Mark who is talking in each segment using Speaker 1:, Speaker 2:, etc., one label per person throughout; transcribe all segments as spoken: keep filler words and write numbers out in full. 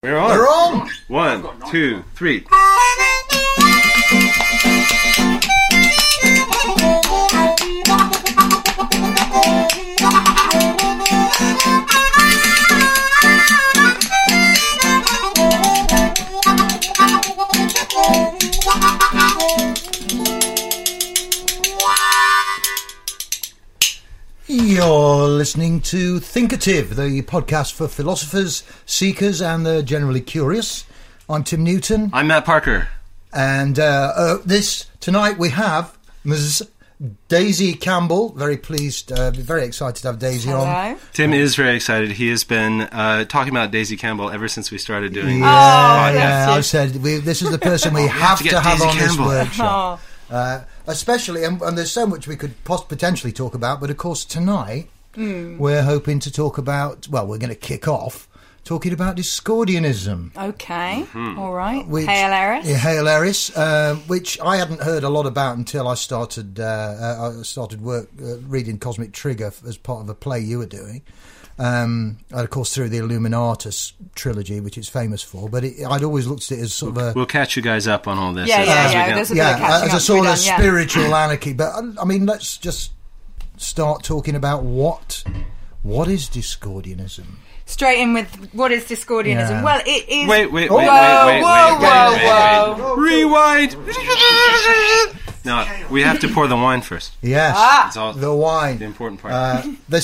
Speaker 1: We're on.
Speaker 2: We're on.
Speaker 1: One, two, three.
Speaker 2: You're listening to Thinkative, the podcast for philosophers, seekers, and the generally curious. I'm Tim Newton.
Speaker 1: I'm Matt Parker.
Speaker 2: And uh, uh, this tonight we have Miz Daisy Campbell. Very pleased, uh, very excited to have Daisy
Speaker 3: Hello.
Speaker 2: on.
Speaker 1: Tim is very excited. He has been uh, talking about Daisy Campbell ever since we started doing
Speaker 2: Yeah,
Speaker 3: Oh,
Speaker 1: this podcast.
Speaker 2: yeah. I said we, this is the person we have
Speaker 1: to
Speaker 2: to,
Speaker 1: get
Speaker 2: have
Speaker 1: Daisy
Speaker 2: on
Speaker 1: Campbell.
Speaker 2: this workshop.
Speaker 3: Oh.
Speaker 2: Uh, especially, and, and there's so much we could pos- potentially talk about, but of course tonight
Speaker 3: Mm.
Speaker 2: we're hoping to talk about, well, we're going to kick off talking about Discordianism.
Speaker 3: Okay, all right.
Speaker 2: Which-
Speaker 3: Hail Eris.
Speaker 2: Yeah, Hail Eris, uh, which I hadn't heard a lot about until I started uh, uh, I started work uh, reading Cosmic Trigger f- as part of a play you were doing. Um, and of course through the Illuminatus trilogy, which it's famous for, but it, I'd always looked at it as sort of a
Speaker 1: We'll catch you guys up on all this.
Speaker 3: Yeah,
Speaker 1: as-
Speaker 3: yeah,
Speaker 1: as we
Speaker 3: yeah.
Speaker 1: can.
Speaker 3: There's a bit of
Speaker 2: yeah,
Speaker 3: catching
Speaker 2: as
Speaker 3: up
Speaker 2: a
Speaker 3: to
Speaker 2: sort
Speaker 3: be
Speaker 2: of
Speaker 3: done, yeah.
Speaker 2: spiritual anarchy. But I, I mean, let's just start talking about what what is Discordianism.
Speaker 3: Straight in with what is Discordianism?
Speaker 2: Yeah.
Speaker 3: Well, it is.
Speaker 1: Wait, wait, wait,
Speaker 2: Oh.
Speaker 1: wait,
Speaker 3: Whoa,
Speaker 1: wait,
Speaker 3: whoa,
Speaker 1: wait, wait,
Speaker 3: whoa,
Speaker 1: wait,
Speaker 3: whoa.
Speaker 1: wait. Rewind. No, we have to pour the wine first.
Speaker 2: Yes,
Speaker 3: Ah.
Speaker 1: It's all
Speaker 2: the wine.
Speaker 1: the important part.
Speaker 2: Uh, this,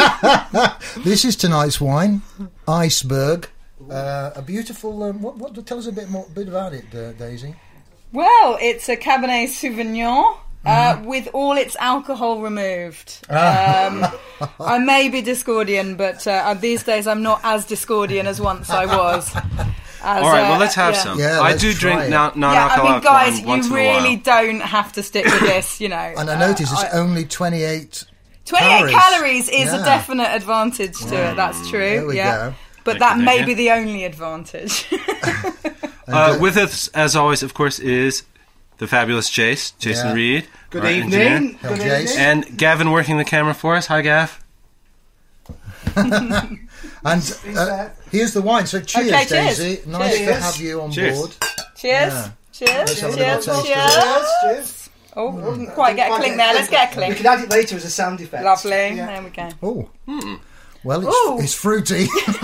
Speaker 2: this is tonight's wine, Iceberg. Uh, a beautiful. Um, what, what? Tell us a bit more, bit about it, uh, Daisy.
Speaker 3: Well, it's a Cabernet Sauvignon. Uh,
Speaker 2: Mm-hmm.
Speaker 3: with all its alcohol removed.
Speaker 2: Ah.
Speaker 3: Um, I may be Discordian, but uh, these days I'm not as Discordian as once I was. As,
Speaker 1: all right,
Speaker 3: uh,
Speaker 1: well, let's have
Speaker 3: yeah.
Speaker 1: some.
Speaker 2: Yeah,
Speaker 1: I
Speaker 2: let's
Speaker 1: do
Speaker 2: try
Speaker 1: drink
Speaker 2: it.
Speaker 1: non-
Speaker 3: Yeah, I
Speaker 1: non-alcoholic
Speaker 3: mean, guys,
Speaker 1: wine once
Speaker 3: you
Speaker 1: in a while.
Speaker 3: really don't have to stick with this, you know.
Speaker 2: And I
Speaker 3: Uh,
Speaker 2: notice it's
Speaker 3: I-
Speaker 2: only twenty-eight.
Speaker 3: twenty-eight
Speaker 2: calories.
Speaker 3: calories is
Speaker 2: Yeah.
Speaker 3: a definite advantage to it. That's true.
Speaker 2: There we
Speaker 3: yeah,
Speaker 2: go.
Speaker 3: but
Speaker 1: Thank
Speaker 3: that
Speaker 1: you,
Speaker 3: may
Speaker 1: thank
Speaker 3: be
Speaker 1: you.
Speaker 3: the only advantage.
Speaker 1: Uh, with us, as always, of course, is the fabulous Jace, Jason
Speaker 2: Yeah.
Speaker 1: Reed.
Speaker 4: Good
Speaker 1: our
Speaker 4: evening.
Speaker 1: engineer.
Speaker 2: Hello,
Speaker 4: Good
Speaker 2: Jace.
Speaker 4: evening.
Speaker 1: And Gavin working the camera for us. Hi, Gav.
Speaker 2: And uh, here's the wine. So cheers,
Speaker 3: Okay, cheers.
Speaker 2: Daisy. Nice to
Speaker 4: Cheers.
Speaker 2: have you on
Speaker 1: Cheers.
Speaker 2: board.
Speaker 3: Cheers!
Speaker 2: Yeah.
Speaker 3: Cheers!
Speaker 2: Let's have a
Speaker 3: Cheers!
Speaker 2: little
Speaker 3: Cheers!
Speaker 2: taste of
Speaker 4: Cheers, cheers.
Speaker 3: Oh, didn't quite get a clink there. Let's get a
Speaker 4: We
Speaker 3: clink.
Speaker 4: can add it later as a sound effect.
Speaker 3: Lovely.
Speaker 4: Yeah.
Speaker 3: There we go.
Speaker 2: Oh, well, it's,
Speaker 3: Ooh.
Speaker 2: it's fruity.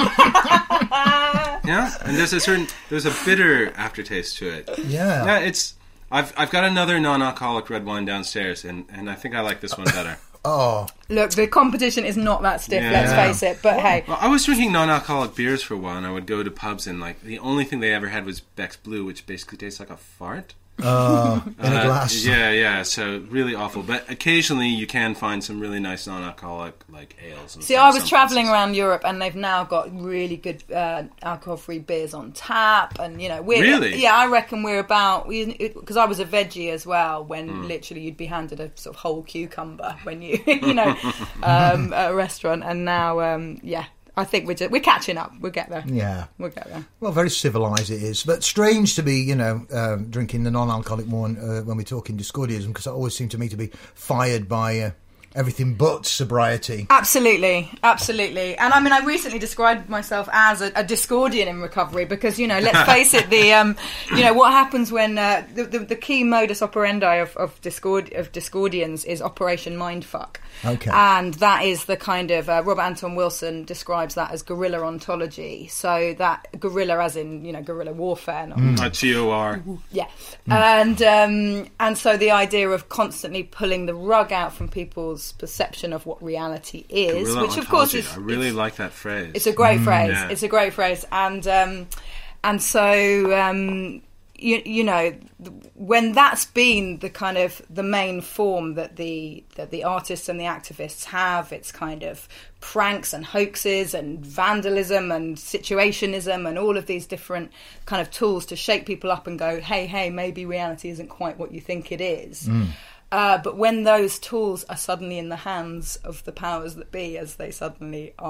Speaker 1: Yeah, and there's a certain there's a bitter aftertaste to it.
Speaker 2: Yeah.
Speaker 1: Yeah, it's I've I've got another non-alcoholic red wine downstairs, and, and I think I like this one better.
Speaker 2: Oh,
Speaker 3: Look, the competition is not that stiff.
Speaker 1: Yeah.
Speaker 3: Let's face it. But hey,
Speaker 1: Well, I was drinking non-alcoholic beers for a while, and I would go to pubs, and like the only thing they ever had was Beck's Blue, which basically tastes like a fart.
Speaker 2: uh, in a
Speaker 1: Uh,
Speaker 2: glass.
Speaker 1: Yeah, yeah. So really awful. But occasionally you can find some really nice non-alcoholic like ales. And
Speaker 3: see,
Speaker 1: stuff
Speaker 3: I was
Speaker 1: some
Speaker 3: travelling
Speaker 1: places.
Speaker 3: around Europe, and they've now got really good uh, alcohol-free beers on tap. And you know, we're
Speaker 1: Really?
Speaker 3: yeah, I reckon we're about because I was a veggie as well. When
Speaker 1: Hmm.
Speaker 3: literally you'd be handed a sort of whole cucumber when you you know um, at a restaurant, and now um, yeah. I think we're just, we're catching up. We'll get there.
Speaker 2: Yeah.
Speaker 3: We'll get there.
Speaker 2: Well, very civilised it is, but strange to be, you know, um, drinking the non-alcoholic one uh, when we're talking Discordianism, because it always seemed to me to be fired by uh, everything but sobriety.
Speaker 3: Absolutely, absolutely. And I mean, I recently described myself as a, a Discordian in recovery because, you know, let's face it, the um, you know, what happens when uh, the, the the key modus operandi of of, Discord, of Discordians is Operation Mindfuck.
Speaker 2: Okay.
Speaker 3: And that is the kind of uh, Robert Anton Wilson describes that as guerrilla ontology. So that guerrilla, as in, you know, guerrilla warfare, not
Speaker 1: Uh, T O R.
Speaker 3: yeah, and um, and so the idea of constantly pulling the rug out from people's perception of what reality is,
Speaker 1: Guerrilla
Speaker 3: which of course
Speaker 1: ontology.
Speaker 3: is
Speaker 1: I really
Speaker 3: it's,
Speaker 1: like that phrase.
Speaker 3: it's a great phrase.
Speaker 1: Yeah.
Speaker 3: It's a great phrase, and um, and so um, you you know when that's been the kind of the main form that the that the artists and the activists have, it's kind of pranks and hoaxes and vandalism and situationism and all of these different kind of tools to shake people up and go, hey, hey, maybe reality isn't quite what you think it is. Uh, but when those tools are suddenly in the hands of the powers that be, as they suddenly are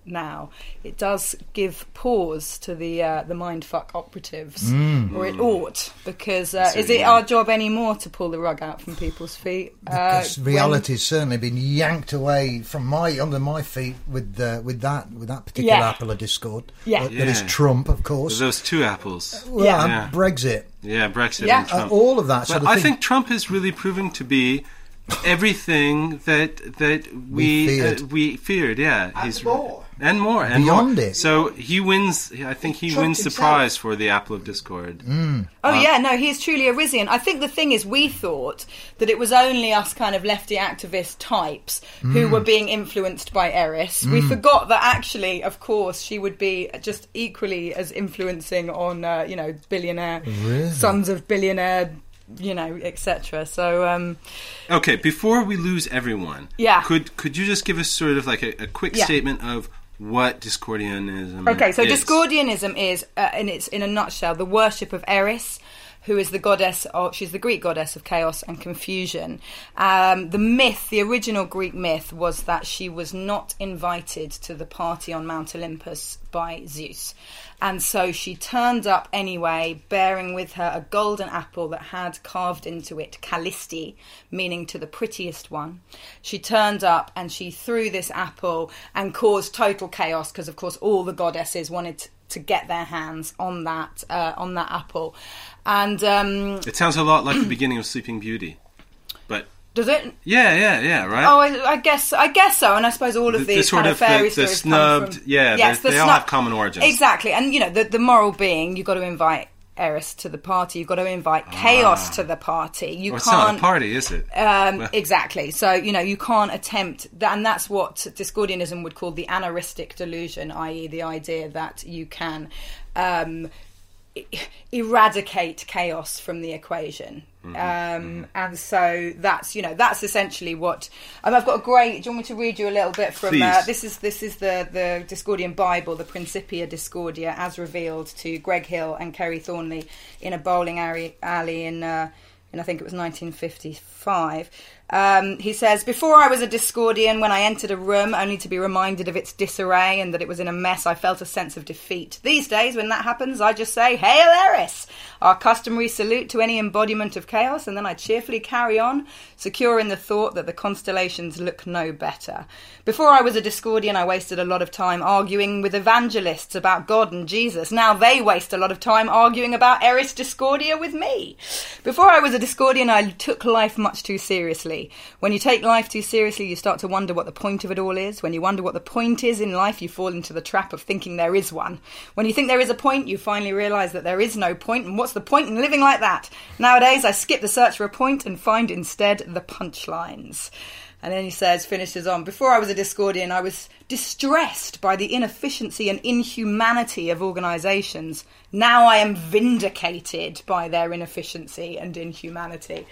Speaker 3: now, it does give pause to the uh, the mindfuck operatives,
Speaker 2: Mm.
Speaker 3: or it ought, because uh,
Speaker 1: So,
Speaker 3: is it
Speaker 1: yeah.
Speaker 3: our job anymore to pull the rug out from people's feet? Uh,
Speaker 2: Because reality's certainly been yanked away from my under my feet with uh, with that with that particular
Speaker 3: Yeah.
Speaker 2: apple of discord.
Speaker 3: Yeah.
Speaker 2: that, that is
Speaker 1: Yeah.
Speaker 2: Trump, of course.
Speaker 1: Those two apples.
Speaker 2: Well,
Speaker 3: Yeah.
Speaker 2: and
Speaker 1: Yeah.
Speaker 2: Brexit,
Speaker 1: Yeah, Brexit
Speaker 3: Yeah.
Speaker 1: and
Speaker 2: uh,
Speaker 1: Trump.
Speaker 2: all of that sort
Speaker 1: But
Speaker 2: of
Speaker 1: I
Speaker 2: thing.
Speaker 1: think Trump is really proving to be everything that that
Speaker 2: We
Speaker 1: we
Speaker 2: feared.
Speaker 1: uh, we feared. Yeah,
Speaker 4: And more.
Speaker 1: and more and
Speaker 2: Beyond
Speaker 1: more.
Speaker 2: it.
Speaker 1: So he wins. I think he
Speaker 4: Trump
Speaker 1: wins the
Speaker 4: himself.
Speaker 1: prize for the apple of discord.
Speaker 3: Oh yeah, no, he's truly a Rizian. I think the thing is, we thought that it was only us kind of lefty activist types who were being influenced by Eris. We forgot that actually, of course, she would be just equally as influencing on, uh, you know, billionaire
Speaker 2: Really?
Speaker 3: sons of billionaire, you know, et cetera. So um,
Speaker 1: Okay, before we lose everyone,
Speaker 3: Yeah.
Speaker 1: could could you just give us sort of like a, a quick
Speaker 3: Yeah.
Speaker 1: statement of what Discordianism
Speaker 3: Okay, so
Speaker 1: is?
Speaker 3: Discordianism is, uh, and it's in a nutshell, the worship of Eris, who is the goddess of, she's the Greek goddess of chaos and confusion. Um, the myth, the original Greek myth, was that she was not invited to the party on Mount Olympus by Zeus. And so she turned up anyway, bearing with her a golden apple that had carved into it Callisti, meaning to the prettiest one. She turned up and she threw this apple and caused total chaos, because of course all the goddesses wanted to, to get their hands on that uh, on that apple. And um,
Speaker 1: It sounds a lot like the beginning of Sleeping Beauty, but
Speaker 3: does it?
Speaker 1: yeah, yeah, yeah, right.
Speaker 3: Oh, I, I guess I guess so, and I suppose all of
Speaker 1: The-
Speaker 3: these
Speaker 1: the sort
Speaker 3: kind of
Speaker 1: of the-
Speaker 3: fairy
Speaker 1: the
Speaker 3: stories
Speaker 1: snubbed-
Speaker 3: come from,
Speaker 1: yeah,
Speaker 3: yes,
Speaker 1: they-
Speaker 3: the
Speaker 1: they all
Speaker 3: snub-
Speaker 1: have common origins.
Speaker 3: Exactly, and you know the the moral being, you've got to invite Eris to the party, you've got to invite chaos to the party. You
Speaker 1: Well, it's
Speaker 3: can't.
Speaker 1: not a party, is it?
Speaker 3: Um,
Speaker 1: Well-
Speaker 3: exactly. So, you know, you can't attempt that, and that's what Discordianism would call the anaristic delusion, that is the idea that you can um, e- eradicate chaos from the equation.
Speaker 1: Mm-hmm.
Speaker 3: Um, and so that's, you know, that's essentially what um, I've got a great. Do you want me to read you a little bit from? Uh,
Speaker 1: Please.
Speaker 3: this is this is the the Discordian Bible, the Principia Discordia, as revealed to Greg Hill and Kerry Thornley in a bowling alley, alley in. Uh, in I think it was nineteen fifty-five. Um, he says, before I was a Discordian, when I entered a room only to be reminded of its disarray and that it was in a mess, I felt a sense of defeat. These days, when that happens, I just say, Hail Eris! Our customary salute to any embodiment of chaos, and then I cheerfully carry on, secure in the thought that the constellations look no better. Before I was a Discordian, I wasted a lot of time arguing with evangelists about God and Jesus. Now they waste a lot of time arguing about Eris Discordia with me. Before I was a Discordian, I took life much too seriously. When you take life too seriously, you start to wonder what the point of it all is. When you wonder what the point is in life, you fall into the trap of thinking there is one. When you think there is a point, you finally realise that there is no point, and what's the point in living like that? Nowadays, I skip the search for a point and find instead the punchlines. And then he says, finishes on, before I was a Discordian, I was distressed by the inefficiency and inhumanity of organisations. Now I am vindicated by their inefficiency and inhumanity.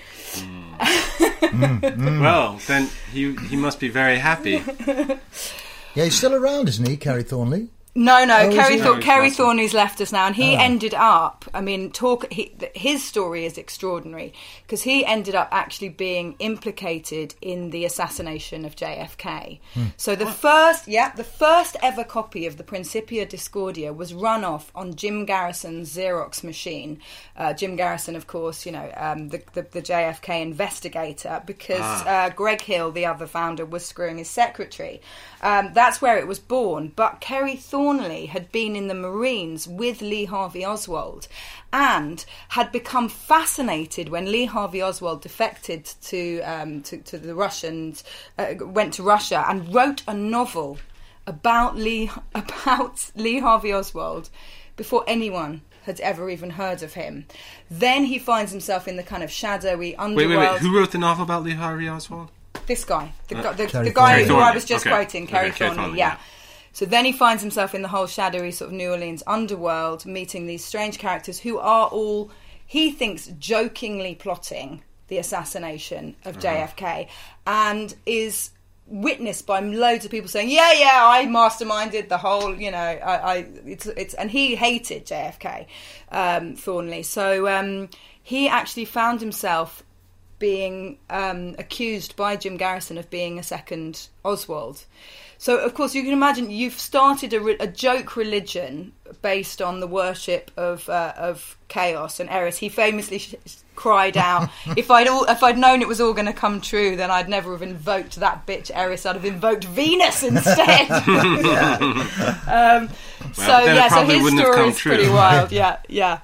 Speaker 1: Well, then he he must be very happy.
Speaker 2: Yeah, he's still around, isn't he, Kerry Thornley?
Speaker 3: No, no,
Speaker 2: Oh, is
Speaker 3: Kerry,
Speaker 2: he?
Speaker 3: Thor-
Speaker 1: Oh,
Speaker 3: Kerry
Speaker 1: awesome.
Speaker 3: Thornley's left us now, and he
Speaker 2: Oh.
Speaker 3: ended up, I mean, talk. He, th- his story is extraordinary, because he ended up actually being implicated in the assassination of J F K. So the first, yeah, the first ever copy of the Principia Discordia was run off on Jim Garrison's Xerox machine. Uh, Jim Garrison, of course, you know, um, the, the, the J F K investigator, because
Speaker 1: Ah.
Speaker 3: uh, Greg Hill, the other founder, was screwing his secretary. Um, that's where it was born. But Kerry Thornley had been in the Marines with Lee Harvey Oswald and had become fascinated when Lee Harvey Oswald defected to um, to, to the Russians, uh, went to Russia and wrote a novel about Lee about Lee Harvey Oswald before anyone had ever even heard of him. Then he finds himself in the kind of shadowy
Speaker 1: Wait,
Speaker 3: underworld.
Speaker 1: wait, wait. Who wrote the novel about Lee Harvey Oswald?
Speaker 3: This guy, the,
Speaker 1: Uh,
Speaker 3: gu- the,
Speaker 2: Kerry
Speaker 3: the guy
Speaker 2: Thornley.
Speaker 3: who I
Speaker 1: Thornley,
Speaker 3: was just
Speaker 1: okay.
Speaker 3: quoting, Kerry
Speaker 1: Okay, Kerry
Speaker 3: Thornley,
Speaker 1: Thornley,
Speaker 3: yeah.
Speaker 1: yeah.
Speaker 3: So then he finds himself in the whole shadowy sort of New Orleans underworld, meeting these strange characters who are all, he thinks, jokingly plotting the assassination of J F K, and is witnessed by loads of people saying, yeah, yeah, I masterminded the whole, you know, I, I it's, it's, and he hated J F K, um, Thornley. So um, he actually found himself being um, accused by Jim Garrison of being a second Oswald. So, of course, you can imagine you've started a, re- a joke religion based on the worship of uh, of chaos. And Eris, he famously sh- cried out, "If I'd all, if I'd known it was all going to come true, then I'd never have invoked that bitch Eris. I'd have invoked Venus instead." um, so
Speaker 1: well,
Speaker 3: yeah, so his
Speaker 1: wouldn't have
Speaker 3: story
Speaker 1: come
Speaker 3: is
Speaker 1: true.
Speaker 3: pretty wild. Yeah, yeah.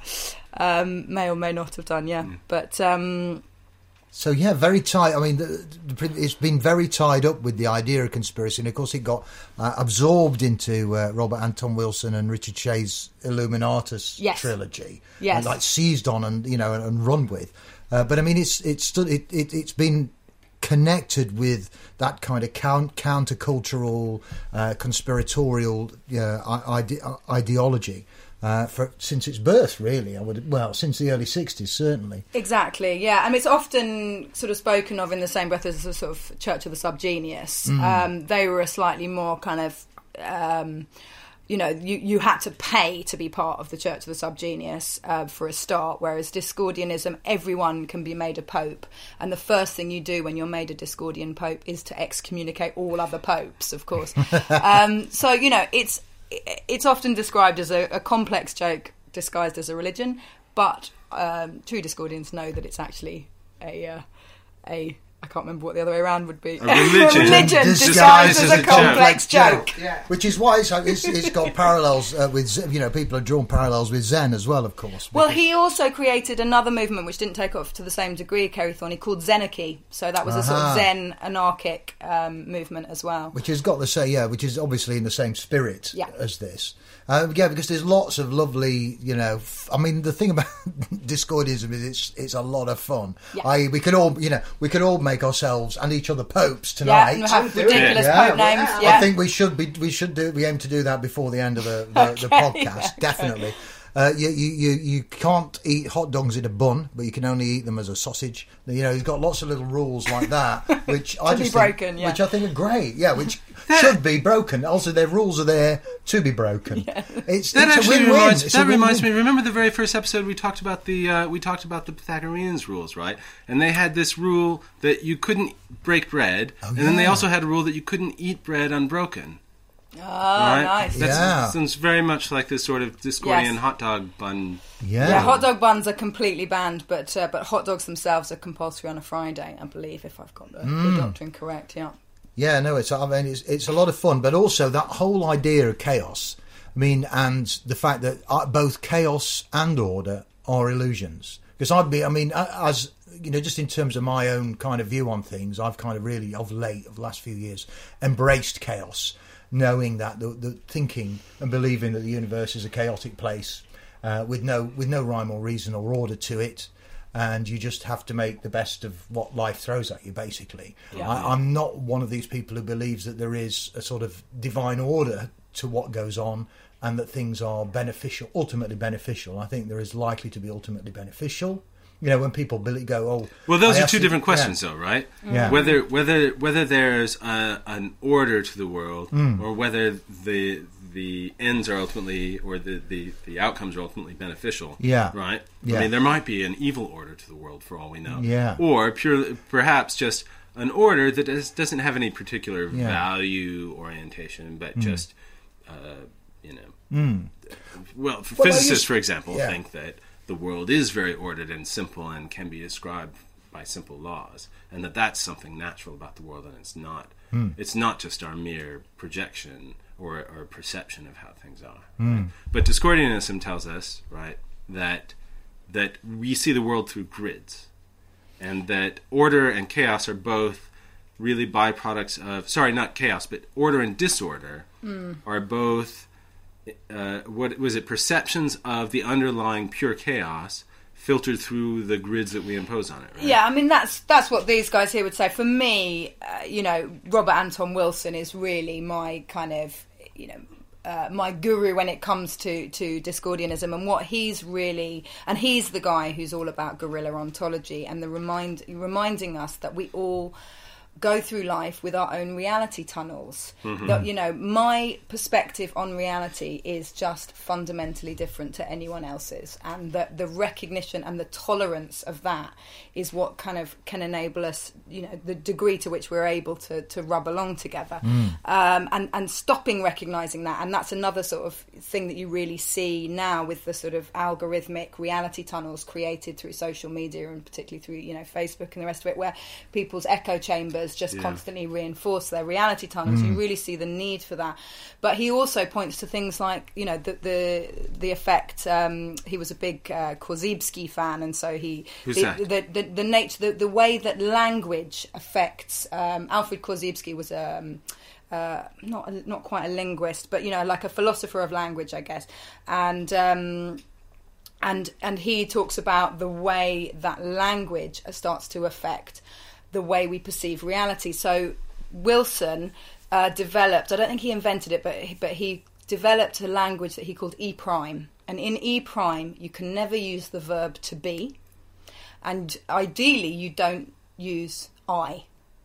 Speaker 3: Um, may or may not have done. Yeah, mm. but. Um,
Speaker 2: So yeah, very tight. I mean, the, the, it's been very tied up with the idea of conspiracy, and of course, it got uh, absorbed into uh, Robert Anton Wilson and Richard Shea's Illuminatus
Speaker 3: yes.
Speaker 2: trilogy,
Speaker 3: yes,
Speaker 2: and, like seized on and you know and, and run with. Uh, but I mean, it's it's stood, it, it it's been connected with that kind of count, countercultural, uh, conspiratorial uh, ide- ideology. Uh, for since its birth, really, I would well since the early sixties, certainly.
Speaker 3: Exactly, yeah. I mean, it's often sort of spoken of in the same breath as a sort of Church of the Subgenius. Mm. Um, they were a slightly more kind of, um, you know, you, you had to pay to be part of the Church of the Subgenius uh, for a start, whereas Discordianism, everyone can be made a pope, and the first thing you do when you're made a Discordian pope is to excommunicate all other popes, of course. um, so you know, it's. It's often described as a, a complex joke disguised as a religion, but um, true Discordians know that it's actually a uh, a I can't remember what the other way around would be.
Speaker 1: A religion,
Speaker 3: a religion
Speaker 2: disguised,
Speaker 3: disguised as,
Speaker 1: as
Speaker 3: a
Speaker 1: a
Speaker 3: complex
Speaker 2: joke.
Speaker 3: joke.
Speaker 2: Yeah. Which is why it's, it's, it's got parallels uh, with, you know, people have drawn parallels with Zen as well, of course.
Speaker 3: Well, he also created another movement which didn't take off to the same degree, Kerry Thorney, called Zenarchy. So that was uh-huh. a sort of Zen anarchic um, movement as well.
Speaker 2: Which has got the same, yeah, which is obviously in the same spirit
Speaker 3: yeah.
Speaker 2: as this. Uh, yeah, because there's lots of lovely, you know. F- I mean, the thing about Discordianism is it's it's a lot of fun.
Speaker 3: Yeah.
Speaker 2: I we could all, you know, we could all make ourselves and each other popes tonight.
Speaker 3: Yeah, and have ridiculous
Speaker 2: yeah.
Speaker 3: pope names.
Speaker 2: Yeah.
Speaker 3: Yeah.
Speaker 2: I think we should be. We should do. We aim to do that before the end of the the,
Speaker 3: okay,
Speaker 2: the podcast.
Speaker 3: yeah,
Speaker 2: Definitely.
Speaker 3: Okay.
Speaker 2: Uh, you, you, you, you can't eat hot dogs in a bun, but you can only eat them as a sausage. You know, he's got lots of little rules like that, which I just
Speaker 3: be broken,
Speaker 2: think,
Speaker 3: yeah.
Speaker 2: which I think are great. Yeah, which should be broken. Also, their rules are there to be broken.
Speaker 3: Yeah.
Speaker 2: It's,
Speaker 1: that
Speaker 2: it's
Speaker 1: actually
Speaker 2: a win-win.
Speaker 1: reminds,
Speaker 2: it's
Speaker 1: that
Speaker 2: a win-win.
Speaker 1: reminds me. Remember the very first episode we talked about the uh, we talked about the Pythagoreans rules, right? And they had this rule that you couldn't break bread,
Speaker 2: oh,
Speaker 1: and
Speaker 2: yeah.
Speaker 1: then they also had a rule that you couldn't eat bread unbroken.
Speaker 3: Oh,
Speaker 1: right?
Speaker 3: nice.
Speaker 1: That
Speaker 2: Yeah.
Speaker 1: sounds very much like this sort of Discordian
Speaker 3: Yes.
Speaker 1: hot dog bun.
Speaker 2: Yeah.
Speaker 3: Yeah, hot dog buns are completely banned, but uh, but hot dogs themselves are compulsory on a Friday, I believe, if I've got the,
Speaker 2: Mm.
Speaker 3: the doctrine correct. Yeah.
Speaker 2: Yeah, no, it's I mean it's it's a lot of fun, but also that whole idea of chaos. I mean, and the fact that uh, both chaos and order are illusions. Because I'd be, I mean, as you know, just in terms of my own kind of view on things, I've kind of really of late, of the last few years, embraced chaos, knowing that the, the thinking and believing that the universe is a chaotic place uh, with no with no rhyme or reason or order to it. And you just have to make the best of what life throws at you, basically.
Speaker 3: Yeah.
Speaker 2: I, I'm not one of these people who believes that there is a sort of divine order to what goes on and that things are beneficial, ultimately beneficial. I think there is likely to be ultimately beneficial. You know, when people believe, go, oh...
Speaker 1: Well, those
Speaker 2: I
Speaker 1: are
Speaker 2: have
Speaker 1: two
Speaker 2: to-
Speaker 1: different questions,
Speaker 2: yeah.
Speaker 1: though, right?
Speaker 2: Yeah.
Speaker 1: Whether whether whether there's a, an order to the world,
Speaker 2: Mm.
Speaker 1: or whether the the ends are ultimately, or the, the, the outcomes are ultimately beneficial.
Speaker 2: Yeah.
Speaker 1: Right?
Speaker 2: Yeah.
Speaker 1: I mean, there might be an evil order to the world, for all we know.
Speaker 2: Yeah.
Speaker 1: Or purely, perhaps just an order that is, doesn't have any particular
Speaker 2: Yeah.
Speaker 1: value orientation, but
Speaker 2: Mm.
Speaker 1: just, uh, you know...
Speaker 2: Mm.
Speaker 1: Well,
Speaker 2: Well, I
Speaker 1: physicists,
Speaker 2: used-
Speaker 1: for example,
Speaker 2: yeah.
Speaker 1: think that the world is very ordered and simple and can be described by simple laws, and that that's something natural about the world, and it's not.
Speaker 2: Mm.
Speaker 1: It's not just our mere projection or, or perception of how things are.
Speaker 2: Mm.
Speaker 1: Right? But Discordianism tells us, right, that that we see the world through grids, and that order and chaos are both really byproducts of. Sorry, not chaos, but order and disorder
Speaker 3: Mm.
Speaker 1: are both. Uh, what was it? Perceptions of the underlying pure chaos filtered through the grids that we impose on it. Right?
Speaker 3: Yeah, I mean that's that's what these guys here would say. For me, uh, you know, Robert Anton Wilson is really my kind of, you know, uh, my guru when it comes to to Discordianism, and what he's really, and he's the guy who's all about guerrilla ontology and the remind reminding us that we all go through life with our own reality tunnels.
Speaker 1: Mm-hmm.
Speaker 3: That, you know, my perspective on reality is just fundamentally different to anyone else's, and that the recognition and the tolerance of that is what kind of can enable us, you know, the degree to which we're able to, to rub along together.
Speaker 2: Mm.
Speaker 3: Um, and, and stopping recognising that. And that's another sort of thing that you really see now with the sort of algorithmic reality tunnels created through social media, and particularly through, you know, Facebook and the rest of it, where people's echo chambers just
Speaker 1: Yeah.
Speaker 3: constantly reinforce their reality tunnels.
Speaker 2: Mm.
Speaker 3: You really see the need for that. But he also points to things like, you know, the the, the effect. Um, he was a big uh, Korzybski fan, and so he
Speaker 1: Who's
Speaker 3: the,
Speaker 1: that?
Speaker 3: the the the nature, the, the way that language affects. Um, Alfred Korzybski was um, uh, not a, not quite a linguist, but, you know, like a philosopher of language, I guess, and. Um, And and he talks about the way that language starts to affect the way we perceive reality. So Wilson uh, developed, I don't think he invented it, but but he developed a language that he called E prime. And in E prime, you can never use the verb to be, and ideally you don't use I.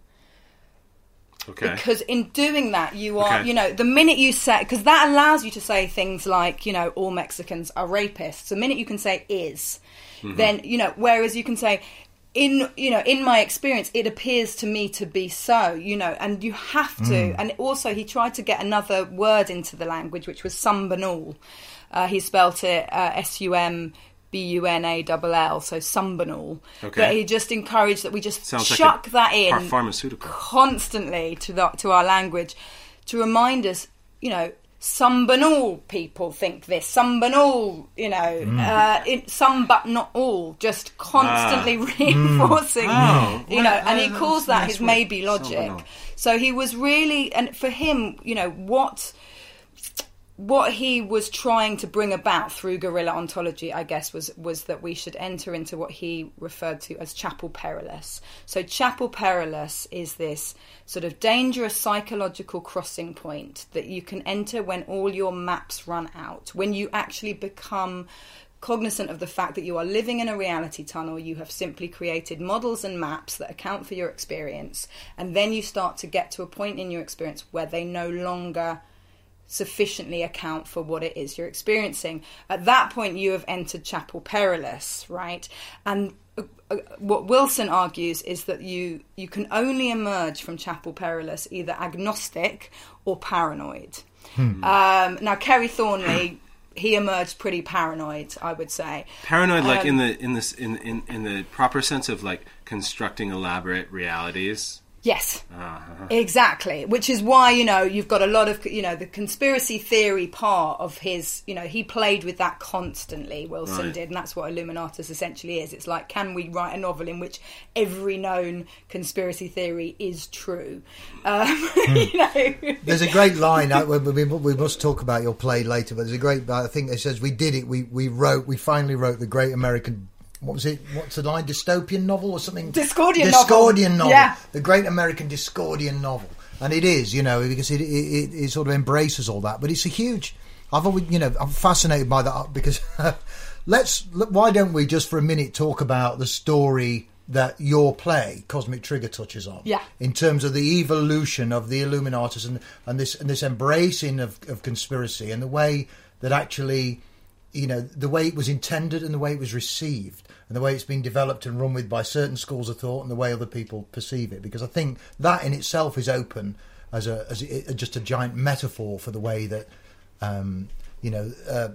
Speaker 1: Okay.
Speaker 3: Because in doing that, you are,
Speaker 1: Okay.
Speaker 3: you know, the minute you say, because that allows you to say things like, you know, all Mexicans are rapists. The minute you can say is,
Speaker 1: Mm-hmm.
Speaker 3: then, you know, whereas you can say, in, you know, in my experience, it appears to me to be so, you know, and you have to. And also he tried to get another word into the language, which was sumbanul. Uh, he spelt it uh, S U M B U N A L L, so sumbanul.
Speaker 1: Okay.
Speaker 3: But he just encouraged that we just
Speaker 1: Sounds like
Speaker 3: chuck
Speaker 1: a
Speaker 3: that in
Speaker 1: par- pharmaceutical.
Speaker 3: constantly to the, to our language, to remind us, you know, some but all people think this, some but all, you know,
Speaker 1: Mm.
Speaker 3: uh, it, some but not all, just constantly
Speaker 1: Ah.
Speaker 3: reinforcing,
Speaker 1: Oh,
Speaker 3: you know,
Speaker 1: well,
Speaker 3: and he
Speaker 1: uh,
Speaker 3: calls
Speaker 1: that's
Speaker 3: that
Speaker 1: nice
Speaker 3: his
Speaker 1: word.
Speaker 3: maybe
Speaker 1: Some but
Speaker 3: logic.
Speaker 1: all.
Speaker 3: So he was really, and for him, you know, what... What he was trying to bring about through guerrilla ontology, I guess, was was that we should enter into what he referred to as chapel perilous. So chapel perilous is this sort of dangerous psychological crossing point that you can enter when all your maps run out, when you actually become cognizant of the fact that you are living in a reality tunnel. You have simply created models and maps that account for your experience, and then you start to get to a point in your experience where they no longer sufficiently account for what it is you're experiencing. At that point, you have entered chapel perilous, right? And uh, uh, what Wilson argues is that you you can only emerge from chapel perilous either agnostic or paranoid.
Speaker 2: Hmm.
Speaker 3: Um, now, Kerry Thornley, he emerged pretty paranoid, I would say.
Speaker 1: Paranoid, like
Speaker 3: Um,
Speaker 1: in the in this in, in in the proper sense of like constructing elaborate realities.
Speaker 3: Yes.
Speaker 1: Uh-huh.
Speaker 3: Exactly, which is why, you know, you've got a lot of, you know, the conspiracy theory part of his, you know, he played with that constantly, Wilson
Speaker 1: Right.
Speaker 3: did, and that's what Illuminatus essentially is. It's like, can we write a novel in which every known conspiracy theory is true? Um, you know.
Speaker 2: There's a great line, I- we, we, we must talk about your play later, but there's a great, I think it says, we did it, we, we wrote, we finally wrote the great American, what was it, what's the line, dystopian novel or something?
Speaker 3: Discordian novel.
Speaker 2: Discordian novel.
Speaker 3: Yeah.
Speaker 2: The great American Discordian novel. And it is, you know, because it, it, it, it sort of embraces all that, but it's a huge, I've always, you know, I'm fascinated by that because let's, look, why don't we just for a minute talk about the story that your play, Cosmic Trigger, touches on.
Speaker 3: Yeah.
Speaker 2: In terms of the evolution of the Illuminatus and, and this and this embracing of, of conspiracy and the way that actually, you know, the way it was intended and the way it was received and the way it's been developed and run with by certain schools of thought and the way other people perceive it. Because I think that in itself is open as a as a, just a giant metaphor for the way that, um, you know, uh,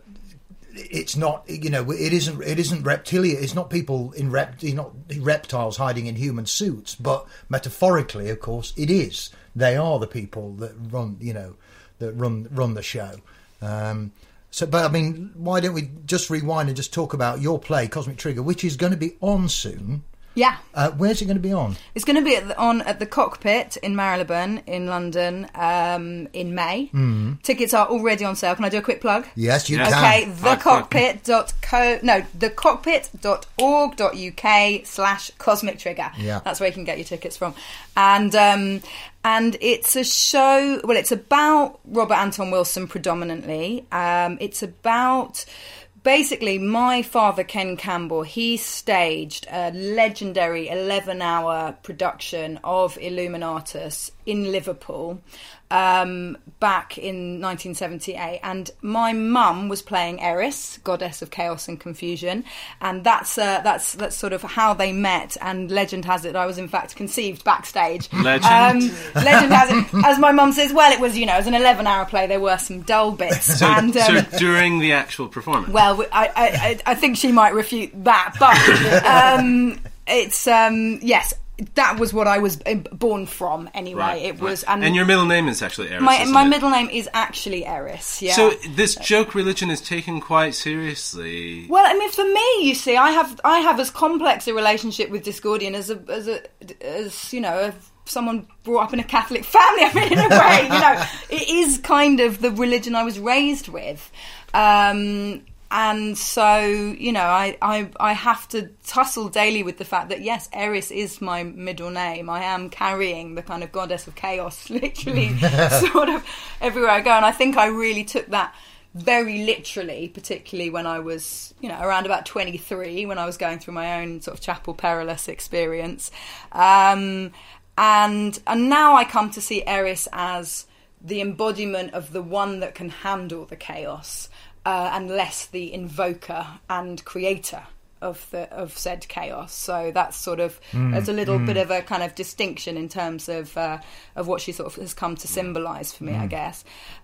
Speaker 2: it's not, you know, it isn't it isn't reptilian. It's not people in rep, not reptiles hiding in human suits, but metaphorically, of course, it is. They are the people that run, you know, that run run the show. Um, so, but I mean, why don't we just rewind and just talk about your play, Cosmic Trigger, which is going to be on soon?
Speaker 3: Yeah.
Speaker 2: Uh, where's it going to be on?
Speaker 3: It's going to be at the, on at the Cockpit in Marylebone in London um, in May. Mm. Tickets are already on sale. Can I do a quick plug?
Speaker 2: Yes, you
Speaker 1: Yes.
Speaker 2: can.
Speaker 3: Okay,
Speaker 1: Plug,
Speaker 3: the cockpit dot co no, the cockpit dot org dot uk slash Cosmic Trigger.
Speaker 2: Yeah.
Speaker 3: That's where you can get your tickets from. And um and it's a show, well, it's about Robert Anton Wilson predominantly. Um it's about basically, my father, Ken Campbell, he staged a legendary eleven-hour production of Illuminatus in Liverpool um, back in nineteen seventy-eight. And my mum was playing Eris, goddess of chaos and confusion. And that's uh, that's that's sort of how they met. And legend has it, I was in fact conceived backstage.
Speaker 1: Legend.
Speaker 3: Um, legend has it, as my mum says, well, it was, you know, it was an eleven-hour play. There were some dull bits.
Speaker 1: So,
Speaker 3: and, um,
Speaker 1: so during the actual performance?
Speaker 3: Well, I, I, I think she might refute that. But um, it's, um, yes, that was what I was born from anyway.
Speaker 1: Right,
Speaker 3: it was,
Speaker 1: right.
Speaker 3: and,
Speaker 1: and your middle name is actually Eris.
Speaker 3: My,
Speaker 1: isn't
Speaker 3: my
Speaker 1: it?
Speaker 3: middle name is actually Eris. Yeah.
Speaker 1: So this joke religion is taken quite seriously.
Speaker 3: Well, I mean, for me, you see, I have I have as complex a relationship with Discordian as a as a as you know. A, someone brought up in a Catholic family. I mean, in a way, you know, it is kind of the religion I was raised with. Um, and so, you know, I, I, I have to tussle daily with the fact that, yes, Eris is my middle name. I am carrying the kind of goddess of chaos, literally, sort of everywhere I go. And I think I really took that very literally, particularly when I was, you know, around about twenty-three, when I was going through my own sort of Chapel Perilous experience. Um, And and now I come to see Eris as the embodiment of the one that can handle the chaos, uh, and less the invoker and creator of the of said chaos. So that's sort of mm, there's a little mm. bit of a kind of distinction in terms of uh, of what she sort of has come to symbolise for me, mm. I guess.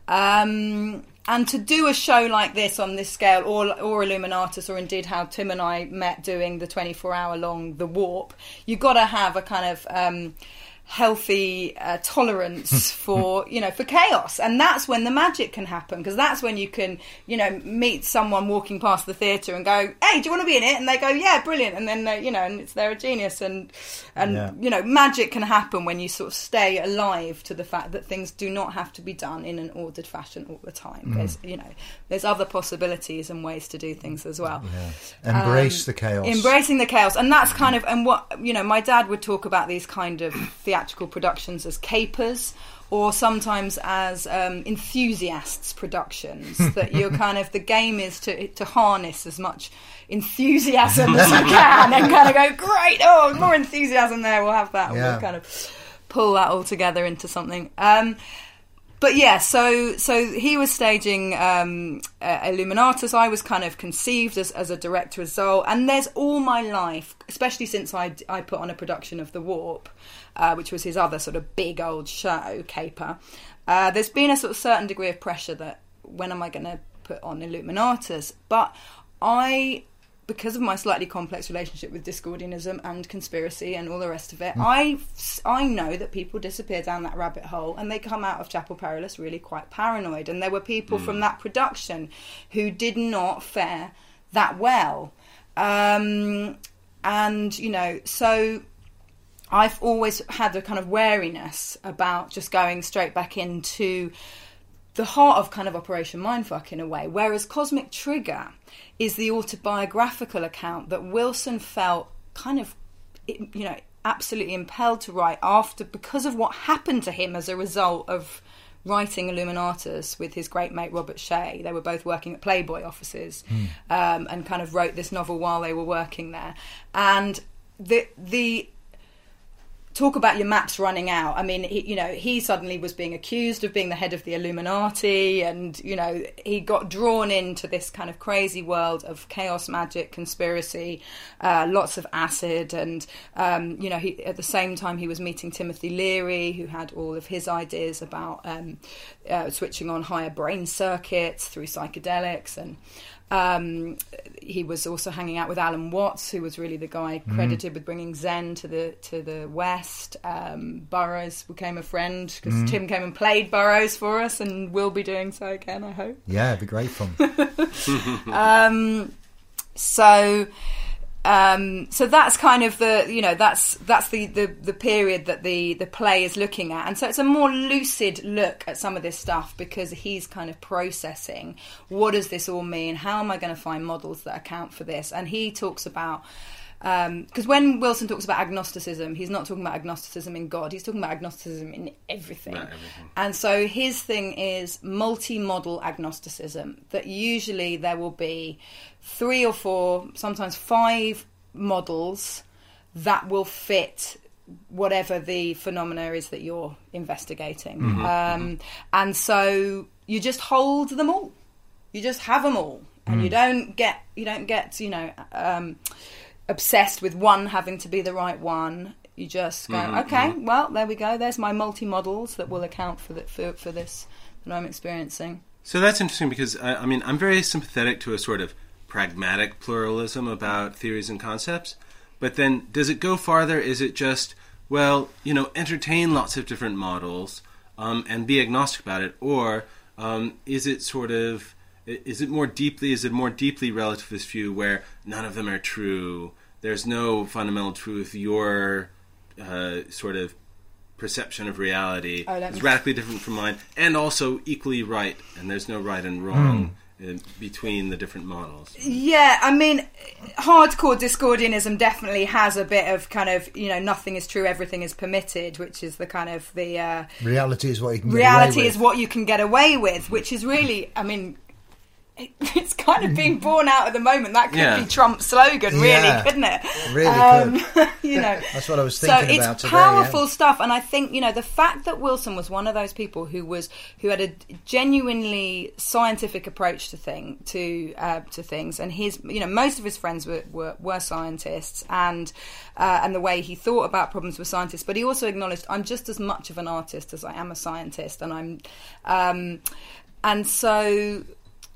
Speaker 3: Um, and to do a show like this on this scale, or or Illuminatus, or indeed how Tim and I met doing the twenty-four hour long The Warp, you've got to have a kind of um, healthy uh, tolerance for, you know, for chaos. And that's when the magic can happen, because that's when you can, you know, meet someone walking past the theatre and go, hey, do you want to be in it? And they go, yeah, brilliant. And then they, you know, and it's they're a genius. And and yeah. you know, magic can happen when you sort of stay alive to the fact that things do not have to be done in an ordered fashion all the time. Mm. There's, you know, there's other possibilities and ways to do things as well.
Speaker 2: Yeah. Embrace um, the chaos.
Speaker 3: Embracing the chaos. And that's kind of, and what, you know, my dad would talk about these kind of theatrical productions as capers, or sometimes as um, enthusiasts productions. That you're kind of, the game is to to harness as much enthusiasm as you can, and kind of go, great, oh, more enthusiasm there, we'll have that. Yeah. We'll kind of pull that all together into something. Um, But yeah, so so he was staging um, uh, Illuminatus. I was kind of conceived as, as a direct result. And there's all my life, especially since I, I put on a production of The Warp, uh, which was his other sort of big old show, Caper. Uh, there's been a sort of certain degree of pressure that when am I going to put on Illuminatus? But I, because of my slightly complex relationship with Discordianism and conspiracy and all the rest of it, mm. I, I know that people disappear down that rabbit hole and they come out of Chapel Perilous really quite paranoid. And there were people mm. from that production who did not fare that well. Um, and, you know, so I've always had a kind of wariness about just going straight back into the heart of kind of Operation Mindfuck in a way, whereas Cosmic Trigger is the autobiographical account that Wilson felt kind of, you know, absolutely impelled to write after, because of what happened to him as a result of writing Illuminatus with his great mate Robert Shea. They were both working at Playboy offices, mm. um, and kind of wrote this novel while they were working there. And the the talk about your maps running out. I mean, he, you know, he suddenly was being accused of being the head of the Illuminati, and, you know, he got drawn into this kind of crazy world of chaos magic, conspiracy, uh, lots of acid, and, um, you know, he, at the same time he was meeting Timothy Leary, who had all of his ideas about um, uh, switching on higher brain circuits through psychedelics, and Um, he was also hanging out with Alan Watts, who was really the guy credited mm. with bringing Zen to the to the West. Um, Burroughs became a friend because mm. Tim came and played Burroughs for us, and will be doing so again, I hope.
Speaker 2: Yeah, it'd be great fun.
Speaker 3: um, so. Um, so that's kind of the, you know, that's that's the, the, the period that the, the play is looking at. And so it's a more lucid look at some of this stuff, because he's kind of processing, what does this all mean? How am I going to find models that account for this? And he talks about because um, when Wilson talks about agnosticism, he's not talking about agnosticism in God. He's talking about agnosticism in everything.
Speaker 1: everything.
Speaker 3: And so his thing is multi-model agnosticism, that usually there will be three or four, sometimes five models that will fit whatever the phenomena is that you're investigating.
Speaker 1: Mm-hmm.
Speaker 3: Um, and so you just hold them all. You just have them all. And mm. you don't get, you don't get, you know, um, obsessed with one having to be the right one. You just go,
Speaker 1: mm-hmm.
Speaker 3: okay, well, there we go. There's my multi-models that will account for, the, for, for this that I'm experiencing.
Speaker 1: So that's interesting because, I, I mean, I'm very sympathetic to a sort of pragmatic pluralism about theories and concepts. But then, does it go farther? Is it just, well, you know, entertain lots of different models um, and be agnostic about it? Or um, is it sort of, is it more deeply, is it more deeply relativist view where none of them are true? There's no fundamental truth. Your uh, sort of perception of reality
Speaker 3: oh,
Speaker 1: is radically different from mine and also equally right, and there's no right and wrong. Mm. In between the different models.
Speaker 3: Yeah, I mean, hardcore Discordianism definitely has a bit of kind of, you know, nothing is true, everything is permitted, which is the kind of the... Uh,
Speaker 2: reality is what you can get
Speaker 3: reality
Speaker 2: away with.
Speaker 3: is what you can get away with, which is really, I mean... It, it's kind of being borne out at the moment. That could
Speaker 1: yeah.
Speaker 3: be Trump's slogan, really,
Speaker 2: yeah.
Speaker 3: couldn't it?
Speaker 2: Really
Speaker 3: um,
Speaker 2: could.
Speaker 3: You know,
Speaker 2: that's what I was thinking
Speaker 3: so
Speaker 2: about
Speaker 3: it's
Speaker 2: today.
Speaker 3: Powerful
Speaker 2: yeah.
Speaker 3: stuff, and I think you know the fact that Wilson was one of those people who was who had a genuinely scientific approach to thing to uh, to things, and his you know most of his friends were were, were scientists, and uh, and the way he thought about problems with scientists, but he also acknowledged I'm just as much of an artist as I am a scientist, and I'm um, and so.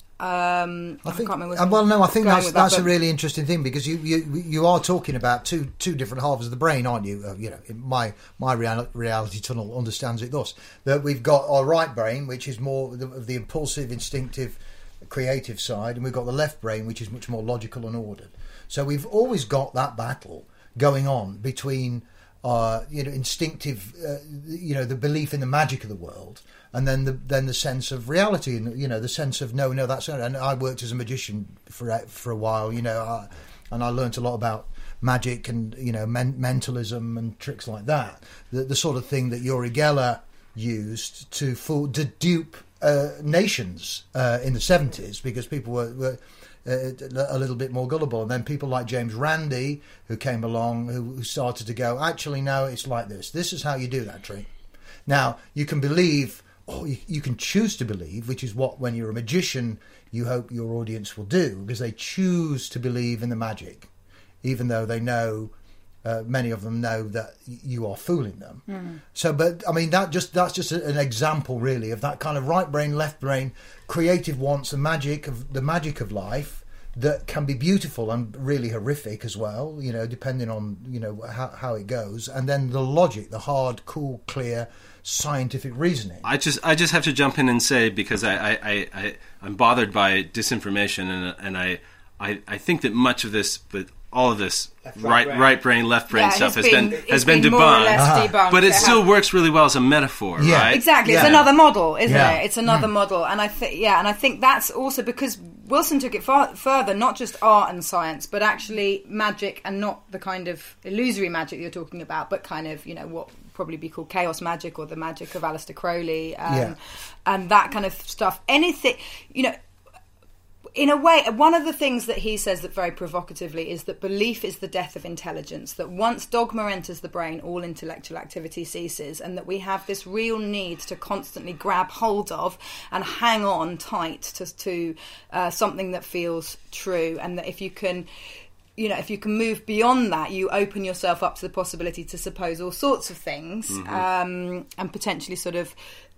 Speaker 3: Um,
Speaker 2: I think.
Speaker 3: I can't
Speaker 2: uh, well, no, I think that's
Speaker 3: that,
Speaker 2: that's
Speaker 3: but...
Speaker 2: a really interesting thing because you, you you are talking about two two different halves of the brain, aren't you? Uh, you know, my my real, reality tunnel understands it thus: that we've got our right brain, which is more the, of the impulsive, instinctive, creative side, and we've got the left brain, which is much more logical and ordered. So we've always got that battle going on between, uh, you know, instinctive, uh, you know, the belief in the magic of the world. And then the then the sense of reality, and you know the sense of no, no, that's and I worked as a magician for for a while, you know, I, and I learnt a lot about magic and you know men, mentalism and tricks like that. The, the sort of thing that Uri Geller used to fool, to dupe uh, nations uh, in the seventies because people were. were Uh, a little bit more gullible, and then people like James Randi who came along who, who started to go, actually no, it's like this. This is how you do that trick. Now you can believe, or you, you can choose to believe, which is what when you're a magician you hope your audience will do, because they choose to believe in the magic, even though they know. Uh, many of them know that you are fooling them. Mm. So, but I mean, that just that's just an example, really, of that kind of right brain, left brain, creative wants, the magic of the magic of life that can be beautiful and really horrific as well. You know, depending on you know how how it goes, and then the logic, the hard, cool, clear, scientific reasoning.
Speaker 1: I just I just have to jump in and say because I I, I, I I'm bothered by disinformation and and I I, I think that much of this, but. All of this
Speaker 2: left,
Speaker 1: right,
Speaker 2: right,
Speaker 1: right brain, left brain
Speaker 3: yeah,
Speaker 1: stuff has
Speaker 3: been,
Speaker 1: been has been,
Speaker 3: been
Speaker 1: debunked,
Speaker 3: more or less
Speaker 2: uh-huh.
Speaker 3: debunked.
Speaker 1: but it still works really well as a metaphor,
Speaker 2: yeah.
Speaker 1: right?
Speaker 3: Exactly,
Speaker 2: yeah.
Speaker 3: it's another model, isn't
Speaker 2: yeah.
Speaker 3: it? It's another mm. model, and I think yeah, and I think that's also because Wilson took it far further, not just art and science, but actually magic, and not the kind of illusory magic you're talking about, but kind of you know what probably be called chaos magic or the magic of Aleister Crowley, um,
Speaker 2: yeah.
Speaker 3: and that kind of stuff. Anything, you know. In a way, one of the things that he says that very provocatively is that belief is the death of intelligence, that once dogma enters the brain, all intellectual activity ceases, and that we have this real need to constantly grab hold of and hang on tight to, to uh, something that feels true, and that if you can... You know, if you can move beyond that, you open yourself up to the possibility to suppose all sorts of things, mm-hmm. um, and potentially sort of,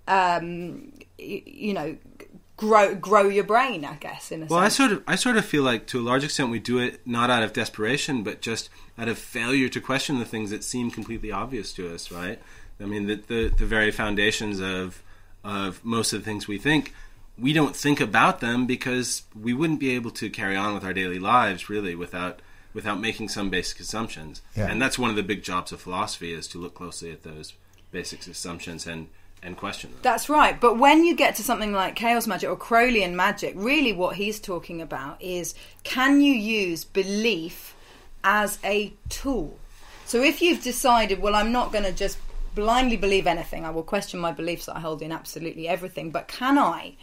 Speaker 3: um, you, you know, grow grow your brain, I guess. In a
Speaker 1: well,
Speaker 3: sense.
Speaker 1: I sort of I sort of feel like to a large extent we do it not out of desperation, but just out of failure to question the things that seem completely obvious to us. Right? I mean, the the, the very foundations of of most of the things we think. We don't think about them because we wouldn't be able to carry on with our daily lives really without. without making some basic assumptions.
Speaker 2: Yeah.
Speaker 1: And that's one of the big jobs of philosophy is to look closely at those basic assumptions and, and question them.
Speaker 3: That's right. But when you get to something like chaos magic or Crowleyan magic, really what he's talking about is can you use belief as a tool. So if you've decided, well, I'm not going to just blindly believe anything, I will question my beliefs that I hold in absolutely everything, but can I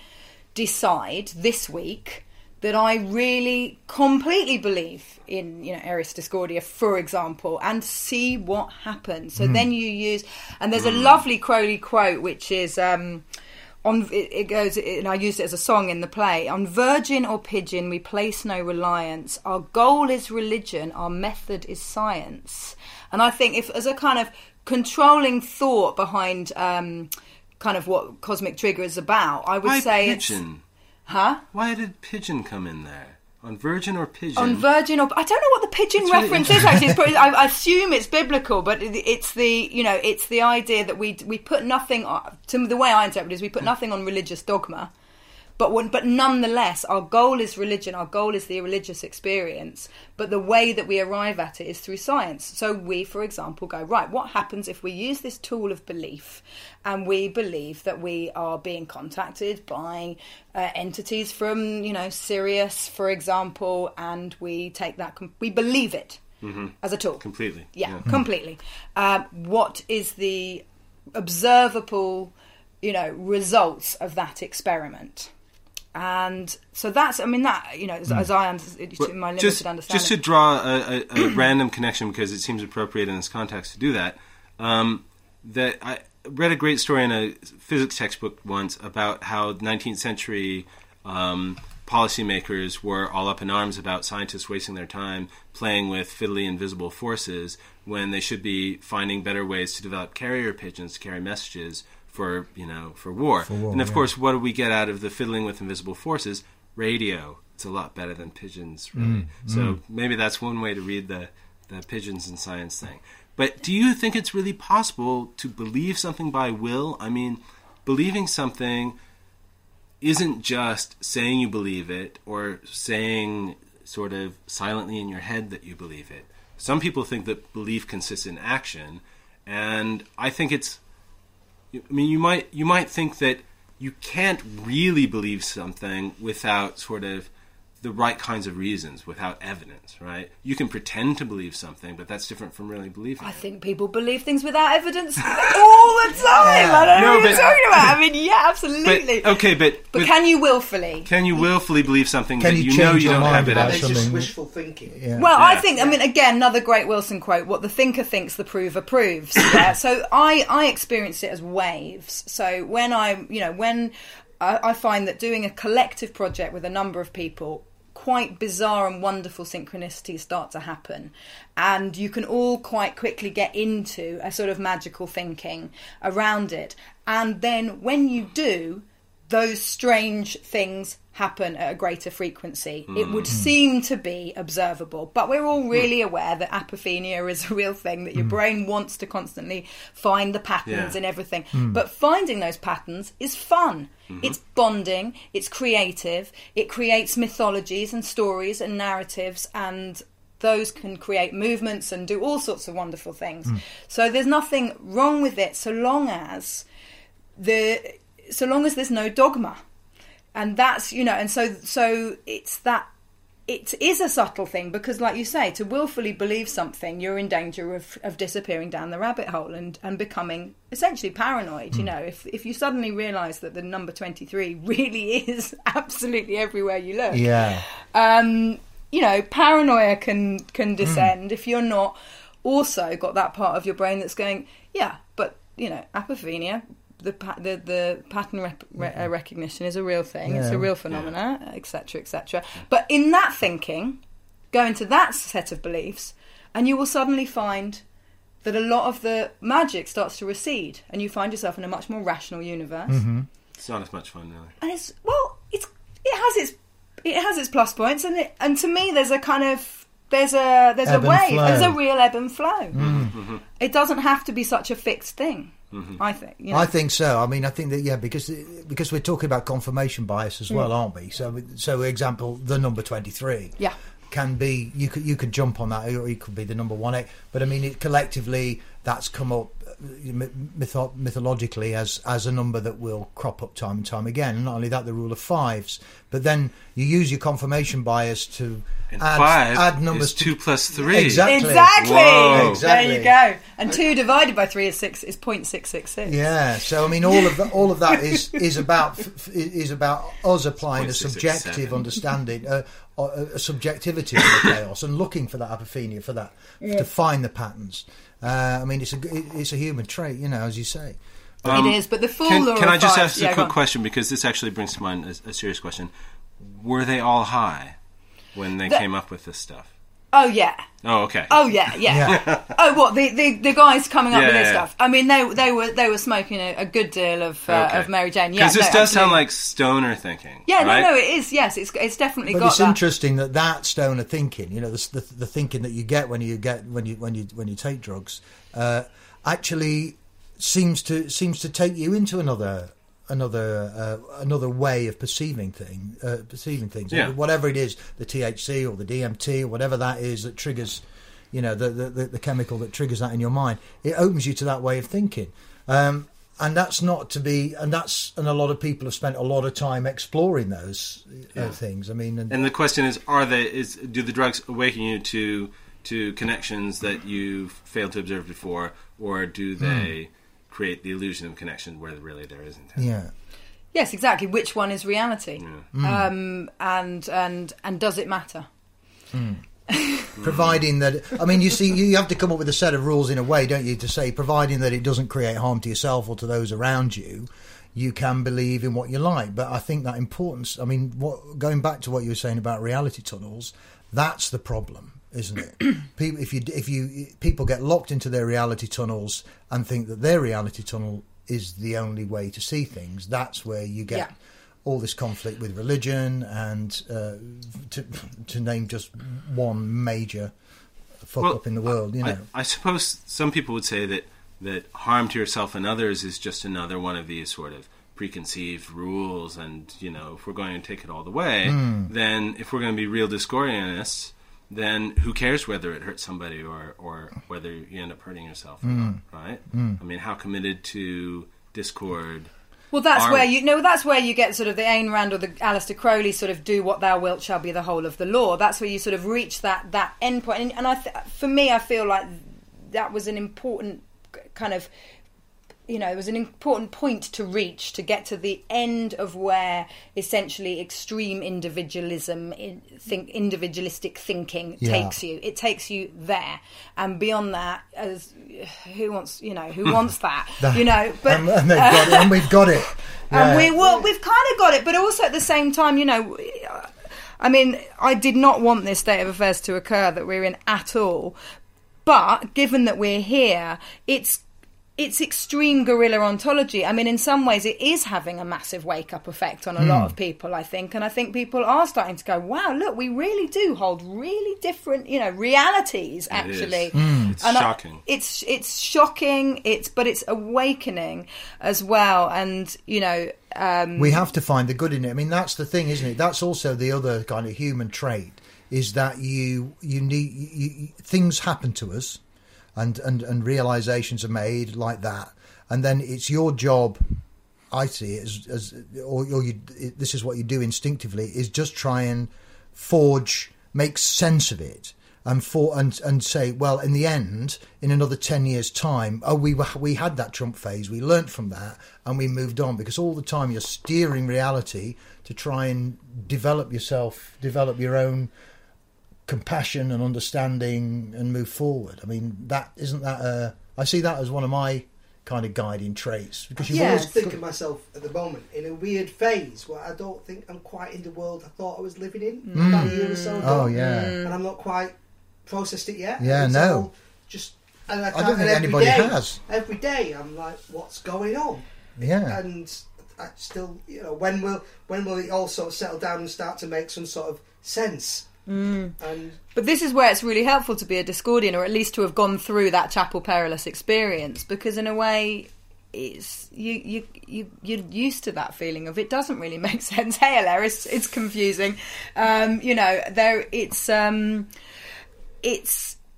Speaker 3: decide this week that I really completely believe in, you know, Eris Discordia, for example, and see what happens. So mm. then you use, and there's a lovely Crowley quote, which is, um, on it, it goes, and I used it as a song in the play, on virgin or pigeon we place no reliance, our goal is religion, our method is science. And I think if, as a kind of controlling thought behind um, kind of what Cosmic Trigger is about, I would
Speaker 1: Why
Speaker 3: say
Speaker 1: pigeon?
Speaker 3: It's... Huh?
Speaker 1: Why did pigeon come in there? On virgin or pigeon?
Speaker 3: On virgin or... I don't know what the pigeon
Speaker 1: It's
Speaker 3: reference
Speaker 1: really
Speaker 3: is, actually. It's probably, I, I assume it's biblical, but it's the, you know, it's the idea that we we put nothing... On, to the way I interpret it is we put nothing on religious dogma, but when, but nonetheless, our goal is religion, our goal is the religious experience, but the way that we arrive at it is through science. So we, for example, go, right, what happens if we use this tool of belief and we believe that we are being contacted by uh, entities from, you know, Sirius, for example, and we take that, com- we believe it mm-hmm. as a tool.
Speaker 1: Completely.
Speaker 3: Yeah,
Speaker 1: yeah.
Speaker 3: completely. Uh, what is the observable, you know, results of that experiment? And so that's, I mean, that, you know, as, as I understand,
Speaker 1: well,
Speaker 3: my limited
Speaker 1: just,
Speaker 3: understanding.
Speaker 1: Just to draw a, a, a random connection, because it seems appropriate in this context to do that, um, that I read a great story in a physics textbook once about how nineteenth century um, policymakers were all up in arms about scientists wasting their time playing with fiddly invisible forces when they should be finding better ways to develop carrier pigeons to carry messages for, you know, for war. For war and of yeah. course, what do we get out of the fiddling with invisible forces? Radio. It's a lot better than pigeons, really. Mm, so mm. maybe that's one way to read the, the pigeons and science thing. But do you think it's really possible to believe something by will? I mean, believing something isn't just saying you believe it or saying sort of silently in your head that you believe it. Some people think that belief consists in action, and I think it's I mean, you might you might think that you can't really believe something without sort of the right kinds of reasons, without evidence, right? You can pretend to believe something, but that's different from really believing
Speaker 3: I
Speaker 1: it.
Speaker 3: think people believe things without evidence all the time. Yeah. I don't know no, what but, you're talking about. I mean, yeah, absolutely.
Speaker 1: But, okay, but,
Speaker 3: but... But
Speaker 1: but
Speaker 3: can you willfully?
Speaker 1: Can you willfully believe something
Speaker 2: can
Speaker 1: that
Speaker 2: you,
Speaker 1: you know you don't have
Speaker 2: about
Speaker 1: evidence?
Speaker 4: It's just wishful thinking.
Speaker 2: Yeah.
Speaker 3: Well,
Speaker 1: yeah.
Speaker 3: I think, I mean, again, another great Wilson quote, what the thinker thinks, the prover proves. Yeah? So I, I experienced it as waves. So when I, you know, when I, I find that doing a collective project with a number of people, quite bizarre and wonderful synchronicities start to happen, and you can all quite quickly get into a sort of magical thinking around it, and then when you do, those strange things happen at a greater frequency. Mm. It would seem to be observable, but we're all really aware that apophenia is a real thing, that your mm. brain wants to constantly find the patterns
Speaker 1: yeah.
Speaker 3: in everything.
Speaker 2: Mm.
Speaker 3: But finding those patterns is fun. Mm-hmm. It's bonding, it's creative, it creates mythologies and stories and narratives, and those can create movements and do all sorts of wonderful things. Mm. So there's nothing wrong with it so long as the so long as there's no dogma. And that's, you know, and so so it's that it is a subtle thing, because like you say, to willfully believe something, you're in danger of, of disappearing down the rabbit hole and, and becoming essentially paranoid. Mm. You know, if if you suddenly realise that the number twenty-three really is absolutely everywhere you look.
Speaker 2: Yeah.
Speaker 3: Um, you know, paranoia can can descend mm. if you're not also got that part of your brain that's going, yeah, but, you know, apophenia, the the the pattern rep, re, uh, recognition is a real thing. Yeah. It's a real phenomena, et cetera, et cetera. But in that thinking, go into that set of beliefs, and you will suddenly find that a lot of the magic starts to recede, and you find yourself in a much more rational universe.
Speaker 2: Mm-hmm.
Speaker 1: It's not as much fun, really.
Speaker 3: And it's well, it's it has its it has its plus points, and it, and to me, there's a kind of there's a there's
Speaker 2: ebb
Speaker 3: a wave,
Speaker 2: flow.
Speaker 3: there's a real ebb and flow.
Speaker 2: Mm-hmm.
Speaker 3: It doesn't have to be such a fixed thing. Mm-hmm. I think. You know?
Speaker 2: I think so. I mean, I think that yeah, because because we're talking about confirmation bias as well, mm. aren't we? So, so example, the number twenty-three.
Speaker 3: Yeah.
Speaker 2: Can be you could you could jump on that, or it could be the number one eight. But I mean, it collectively that's come up mytho- mythologically as as a number that will crop up time and time again. And not only that, the rule of fives. But then you use your confirmation bias to
Speaker 1: and
Speaker 2: add,
Speaker 1: five
Speaker 2: add numbers
Speaker 1: is two
Speaker 2: to,
Speaker 1: plus three.
Speaker 2: Exactly.
Speaker 3: Exactly.
Speaker 1: Whoa.
Speaker 2: Exactly.
Speaker 3: There you go. And two divided by three is six is point six six six.
Speaker 2: Yeah. So I mean, all of that, all of that is is about is about us applying a subjective understanding, uh, a, a subjectivity of the chaos, and looking for that apophenia, for that
Speaker 3: Yeah.
Speaker 2: to find the patterns. Uh, I mean, it's a it's a human trait, you know, as you say.
Speaker 1: Um,
Speaker 3: it is, but the full
Speaker 1: Can,
Speaker 3: law
Speaker 1: can
Speaker 3: of
Speaker 1: I just
Speaker 3: fives-
Speaker 1: ask
Speaker 3: yeah,
Speaker 1: a
Speaker 3: go
Speaker 1: quick
Speaker 3: on.
Speaker 1: question, because this actually brings to mind a, a serious question. Were they all high when they
Speaker 3: The-
Speaker 1: came up with this stuff?
Speaker 3: Oh yeah.
Speaker 1: Oh, okay.
Speaker 3: Oh yeah, yeah.
Speaker 2: Yeah.
Speaker 3: Oh, what the, the the guys coming up
Speaker 1: Yeah,
Speaker 3: with this
Speaker 1: yeah.
Speaker 3: stuff? I mean, they they were they were smoking a, a good deal of uh,
Speaker 1: Okay.
Speaker 3: of Mary Jane. Yeah,
Speaker 1: Because this
Speaker 3: no,
Speaker 1: does sound
Speaker 3: absolutely.
Speaker 1: like stoner thinking.
Speaker 3: Yeah,
Speaker 1: right?
Speaker 3: no, no, it is. Yes, it's it's definitely
Speaker 2: But
Speaker 3: got
Speaker 2: it's
Speaker 3: that.
Speaker 2: interesting that that stoner thinking, you know, the, the, the thinking that you get when you get when you when you when you take drugs, uh, actually seems to seems to take you into another another uh, another way of perceiving thing uh, perceiving things.
Speaker 1: Yeah.
Speaker 2: Whatever it is, the T H C or the D M T or whatever that is that triggers, you know, the the, the chemical that triggers that in your mind. It opens you to that way of thinking. Um, and that's not to be, and that's, and a lot of people have spent a lot of time exploring those uh,
Speaker 1: Yeah.
Speaker 2: things. I mean, and,
Speaker 1: And the question is: Are they? Is do the drugs awaken you to to connections that you failed to observe before, or do they create the illusion of connection where really there isn't?
Speaker 2: yeah.
Speaker 3: Yes, exactly. Which one is reality?
Speaker 1: Yeah.
Speaker 3: Um, and and and does it matter?
Speaker 2: Providing that, I mean, you see, you have to come up with a set of rules in a way, don't you, to say, providing that it doesn't create harm to yourself or to those around you, you can believe in what you like. But I think that importance, I mean, what, going back to what you were saying about reality tunnels, that's the problem, isn't it? People, if you, if you, people get locked into their reality tunnels and think that their reality tunnel is the only way to see things. That's where you get
Speaker 3: Yeah.
Speaker 2: all this conflict with religion and uh, to, to name just one major fuck
Speaker 1: Well,
Speaker 2: up in the world, you know.
Speaker 1: I, I suppose some people would say that, that harm to yourself and others is just another one of these sort of preconceived rules, and, you know, if we're going to take it all the way,
Speaker 2: Mm.
Speaker 1: then if we're going to be real Discordianists, then who cares whether it hurts somebody or, or whether you end up hurting yourself or not, right? I mean, how committed to discord...
Speaker 3: Well, that's
Speaker 1: Are-
Speaker 3: where you no. That's where you get sort of the Ayn Rand or the Aleister Crowley sort of "do what thou wilt shall be the whole of the law." That's where you sort of reach that that end point. And, and I, th- for me, I feel like that was an important kind of, you know, it was an important point to reach to get to the end of where essentially extreme individualism, in, think individualistic thinking
Speaker 2: Yeah.
Speaker 3: takes you. It takes you there, and beyond that, as who wants, you know, who wants that, you know? But
Speaker 2: and, and, they've got it, and we've got it. Yeah.
Speaker 3: and we well, we've kind of got it, but also at the same time, you know, I mean, I did not want this state of affairs to occur that we're in at all. But given that we're here, it's it's extreme guerrilla ontology. I mean, in some ways, it is having a massive wake-up effect on a lot of people, I think. And I think people are starting to go, wow, look, we really do hold really different, you know, realities, actually.
Speaker 1: It is. It's
Speaker 3: And I-
Speaker 1: shocking.
Speaker 3: it's it's shocking. It's but it's awakening as well. And you know, um,
Speaker 2: We have to find the good in it. I mean, that's the thing, isn't it? That's also the other kind of human trait, is that you you need you, you, things happen to us, and, and and realizations are made like that, and then it's your job. I see it as, as or, or you, it, this is what you do instinctively, is just try and forge, make sense of it, and for and and say, well, in the end, in another ten years' time, oh, we were, we had that Trump phase, we learnt from that, and we moved on. Because all the time you're steering reality to try and develop yourself, develop your own compassion and understanding, and move forward. I mean, that isn't that. A, I see that as one of my kind of guiding traits, because you've
Speaker 3: Yeah.
Speaker 4: I
Speaker 2: always
Speaker 4: think of myself at the moment in a weird phase where I don't think I'm quite in the world I thought I was living in about a year or so ago.
Speaker 2: Oh yeah.
Speaker 4: And I'm not quite processed it yet.
Speaker 2: Yeah,
Speaker 4: It's
Speaker 2: no.
Speaker 4: all Just and I,
Speaker 2: I
Speaker 4: can't,
Speaker 2: don't think
Speaker 4: and every
Speaker 2: anybody
Speaker 4: day-
Speaker 2: has.
Speaker 4: Every day I'm like, what's going on?
Speaker 2: Yeah.
Speaker 4: And I still, you know, when will when will it all sort of settle down and start to make some sort of sense? Mm. And
Speaker 3: But this is where it's really helpful to be a Discordian, or at least to have gone through that Chapel Perilous experience, because in a way, it's you you you you're used to that feeling of it doesn't really make sense. Hey, Hilaire, it's it's confusing. Um, you know, there it's um, it's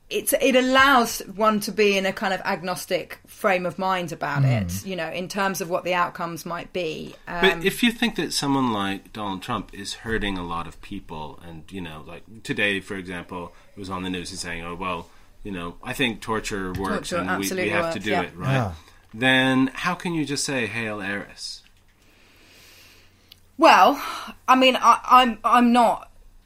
Speaker 3: it's it allows one to be in a kind of agnostic frame of mind about mm. it, you know, in terms of what the outcomes might be. Um,
Speaker 1: but if you think that someone like Donald Trump is hurting a lot of people, and, you know, like today, for example, it was on the news and saying, oh, well, you know, I think torture works
Speaker 3: torture
Speaker 1: and we, we have
Speaker 3: works,
Speaker 1: to do
Speaker 3: yeah.
Speaker 1: it, right?
Speaker 2: Yeah.
Speaker 1: Then how can you just say, Hail Eris?
Speaker 3: Well, I mean, I, I'm I'm not...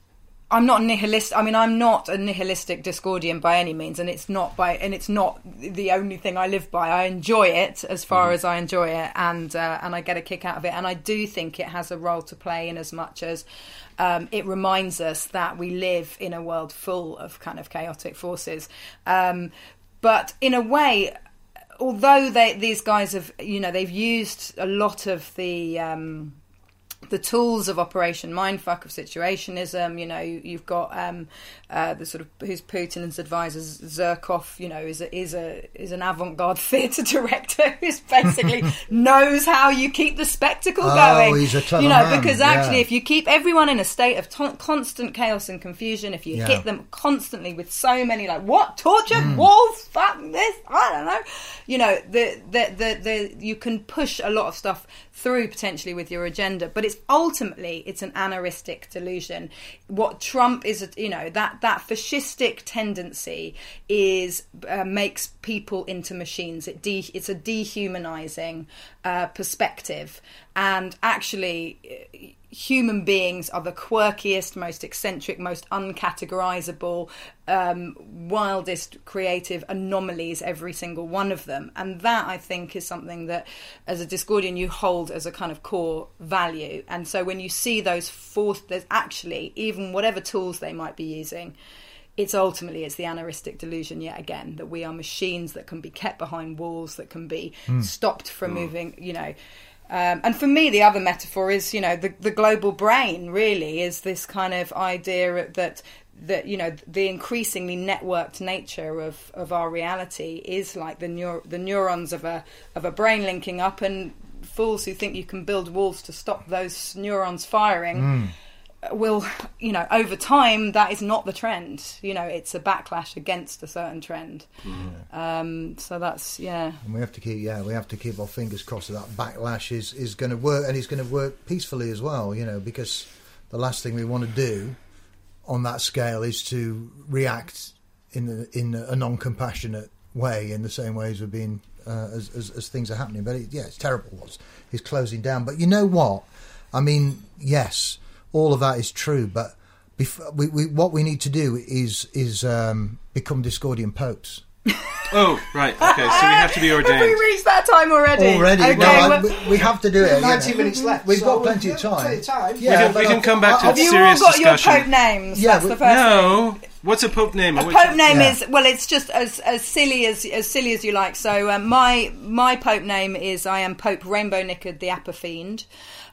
Speaker 3: I'm not nihilist. I mean, I'm not a nihilistic Discordian by any means, and it's not by, and it's not the only thing I live by. I enjoy it as far mm. as I enjoy it, and uh, and I get a kick out of it. And I do think it has a role to play in as much as um, it reminds us that we live in a world full of kind of chaotic forces. Um, but in a way, although they, these guys have, you know, they've used a lot of the. Um, the tools of Operation Mindfuck, of situationism, you know, you've got um, uh, the sort of who's Putin's advisor, Zherkov, you know, is a, is a is an avant-garde theatre director who's basically knows how you keep the spectacle
Speaker 2: oh,
Speaker 3: going.
Speaker 2: He's a clever
Speaker 3: you know,
Speaker 2: man.
Speaker 3: because actually,
Speaker 2: yeah.
Speaker 3: if you keep everyone in a state of t- constant chaos and confusion, if you
Speaker 2: yeah.
Speaker 3: hit them constantly with so many like what torture,
Speaker 2: mm.
Speaker 3: walls, fuck this, I don't know, you know, the the the, the you can push a lot of stuff through potentially with your agenda, but it's ultimately it's an aneuristic delusion. What Trump is, you know, that that fascistic tendency is uh, makes people into machines. It de- it's a dehumanizing uh, perspective, and actually human beings are the quirkiest, most eccentric, most uncategorizable, um, wildest creative anomalies, every single one of them. And that, I think, is something that, as a Discordian, you hold as a kind of core value. And so when you see those forced, there's actually, even whatever tools they might be using, it's ultimately, it's the aneuristic delusion yet again, that we are machines that can be kept behind walls, that can be mm. stopped from mm. moving, you know. Um, and for me, the other metaphor is, you know, the, the global brain really is this kind of idea that, that you know, the increasingly networked nature of, of our reality is like the neur- the neurons of a of a brain linking up, and fools who think you can build walls to stop those neurons firing mm. will, you know, over time, that is not the trend. You know, it's a backlash against a certain trend. Mm. Um, so that's, yeah.
Speaker 2: And we have to keep, yeah, we have to keep our fingers crossed that that backlash is, is going to work, and it's going to work peacefully as well, you know, because the last thing we want to do on that scale is to react in a, in a non-compassionate way, in the same way as we're being, uh, as, as, as things are happening. But it, yeah, it's terrible what's is closing down. But you know what? I mean, yes, all of that is true, but bef- we, we, what we need to do is is um, become Discordian popes.
Speaker 1: Oh, right. Okay, so we have to be ordained.
Speaker 3: Have we reached that time already?
Speaker 2: Already.
Speaker 3: Okay,
Speaker 2: no, I,
Speaker 3: well,
Speaker 2: we, we have to do it.
Speaker 4: nineteen
Speaker 2: you know.
Speaker 4: minutes left.
Speaker 2: We've
Speaker 4: so
Speaker 2: got plenty of
Speaker 4: we've got
Speaker 2: time.
Speaker 4: Plenty of time.
Speaker 2: Yeah,
Speaker 1: we can, we can come back to
Speaker 3: have you all
Speaker 1: serious
Speaker 3: got
Speaker 1: discussion.
Speaker 3: your pope names?
Speaker 2: Yeah,
Speaker 3: That's
Speaker 2: we,
Speaker 3: the first
Speaker 1: no.
Speaker 3: thing.
Speaker 1: What's a pope name?
Speaker 3: A
Speaker 1: Which-
Speaker 3: pope name
Speaker 2: Yeah.
Speaker 3: is, well, it's just as as silly as as silly as you like. So um, my my pope name is I am Pope Rainbow Knickard the Apofiend.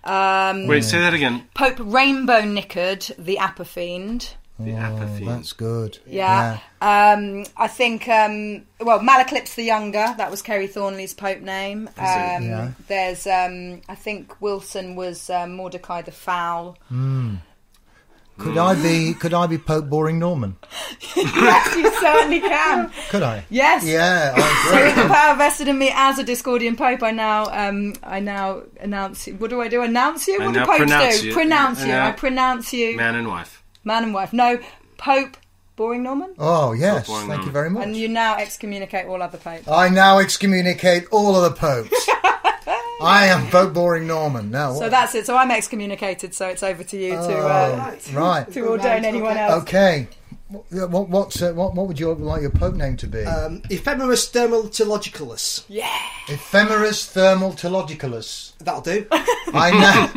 Speaker 3: Um,
Speaker 1: Wait, say that again.
Speaker 3: Pope Rainbow Knickard the Apofiend.
Speaker 1: The
Speaker 2: oh,
Speaker 1: Apofiend.
Speaker 2: That's good.
Speaker 3: Yeah. yeah. Um, I think, um, well, Malaclips the Younger, that was Kerry Thornley's pope name. Um,
Speaker 2: Yeah.
Speaker 3: There's, um, I think Wilson was um, Mordecai the Foul.
Speaker 2: Mm. Could I be? Could I be Pope Boring Norman?
Speaker 3: Yes, you certainly can.
Speaker 2: Could I?
Speaker 3: Yes.
Speaker 2: Yeah, I
Speaker 3: So with
Speaker 2: agree.
Speaker 3: the power vested in me as a Discordian Pope, I now, um, I now announce you. What do I do? Announce you?
Speaker 1: I
Speaker 3: What do
Speaker 1: now
Speaker 3: popes
Speaker 1: pronounce
Speaker 3: do?
Speaker 1: you.
Speaker 3: Pronounce
Speaker 1: I
Speaker 3: you.
Speaker 1: now-
Speaker 3: I pronounce you.
Speaker 1: Man and wife.
Speaker 3: Man and wife. No, Pope Boring Norman.
Speaker 2: Oh yes,
Speaker 1: Pope Boring
Speaker 2: thank you
Speaker 1: Norman.
Speaker 2: very much.
Speaker 3: And you now excommunicate all other popes.
Speaker 2: I now excommunicate all of the popes. I am Pope Boring Norman. Now,
Speaker 3: So
Speaker 2: what-
Speaker 3: that's it. So I'm excommunicated. So it's over to you to
Speaker 2: Oh,
Speaker 3: uh,
Speaker 2: right.
Speaker 3: to ordain anyone else.
Speaker 2: Okay. What what what, uh, what what would you like your Pope name to be?
Speaker 4: Um, Ephemeris Thermaltologicalus.
Speaker 3: Yeah.
Speaker 2: Ephemeris Thermaltologicalus.
Speaker 4: That'll do.
Speaker 2: I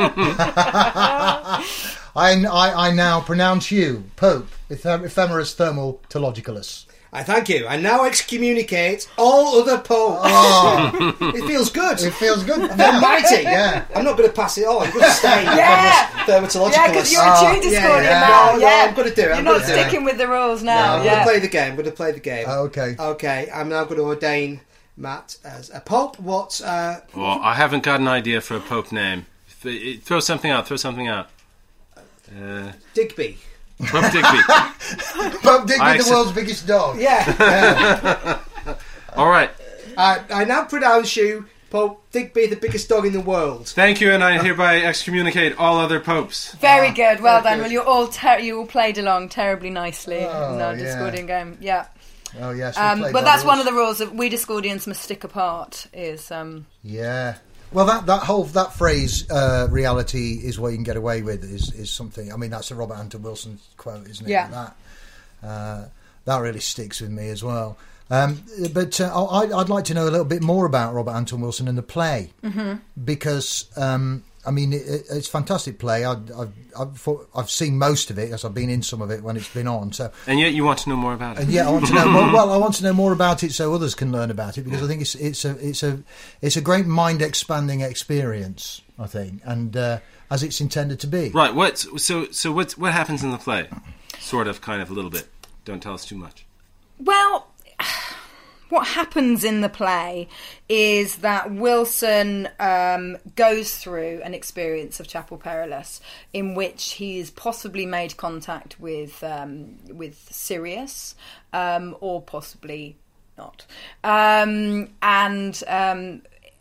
Speaker 2: now I, I I now pronounce you Pope Ephem- Ephemeris Thermaltologicalus.
Speaker 4: I thank you. I now excommunicate all other popes.
Speaker 2: Oh,
Speaker 4: It feels good.
Speaker 2: it feels good.
Speaker 4: They're mighty.
Speaker 2: Yeah.
Speaker 4: I'm not going to pass it on. I'm going to stay.
Speaker 3: Yeah.
Speaker 4: Thermatologicalus.
Speaker 3: Yeah, because you're a
Speaker 2: Oh,
Speaker 3: true Discordian
Speaker 4: yeah, yeah.
Speaker 3: now.
Speaker 4: No, no,
Speaker 3: yeah,
Speaker 4: I'm gonna do it.
Speaker 3: You're
Speaker 4: I'm
Speaker 3: not
Speaker 4: gonna do it.
Speaker 3: sticking with the rules now.
Speaker 4: I'm
Speaker 3: yeah.
Speaker 4: going to play the game. I'm going to play the game.
Speaker 2: Oh, okay.
Speaker 4: Okay, I'm now going to ordain Matt as a pope. What? Uh,
Speaker 1: Well, I haven't got an idea for a pope name. Th- Throw something out. Throw something out. Uh,
Speaker 4: Digby.
Speaker 1: Pope Digby.
Speaker 2: Pope Digby,
Speaker 1: I
Speaker 2: the
Speaker 1: accept-
Speaker 2: world's biggest dog.
Speaker 4: Yeah.
Speaker 1: All right.
Speaker 4: I, I now pronounce you Pope Digby, the biggest dog in the world.
Speaker 1: Thank you, and I hereby excommunicate all other popes.
Speaker 3: Very good. Well
Speaker 4: very
Speaker 3: done.
Speaker 4: good.
Speaker 3: Well, you all ter- you all played along terribly nicely
Speaker 2: Oh,
Speaker 3: in the
Speaker 2: yeah.
Speaker 3: Discordian game. Yeah.
Speaker 2: Oh yes. we
Speaker 3: Um,
Speaker 2: played
Speaker 3: but
Speaker 2: by
Speaker 3: that's
Speaker 2: the
Speaker 3: one of
Speaker 2: rules.
Speaker 3: the rules that we Discordians must stick apart. Is um,
Speaker 2: Yeah. Well, that, that whole that phrase, uh, "reality is what you can get away with," is, is something. I mean, that's a Robert Anton Wilson quote, isn't it?
Speaker 3: Yeah.
Speaker 2: That uh, that really sticks with me as well. Um, but uh, I, I'd like to know a little bit more about Robert Anton Wilson and the play, mm-hmm. because um, I mean, it, it's a fantastic play. I, I've I've, thought, I've seen most of it, as I've been in some of it when it's been on. So.
Speaker 1: And yet you want to know more about it.
Speaker 2: And yeah, I want to know more. Well, I want to know more about it so others can learn about it, because I think it's it's a it's a it's a great mind expanding experience. I think, and uh, as it's intended to be.
Speaker 1: Right. What? So so what's what happens in the play? Sort of, kind of, a little bit. Don't tell us too much.
Speaker 3: well, what happens in the play is that Wilson um, goes through an experience of Chapel Perilous in which he's possibly made contact with um, with Sirius, um, or possibly not, um, and um,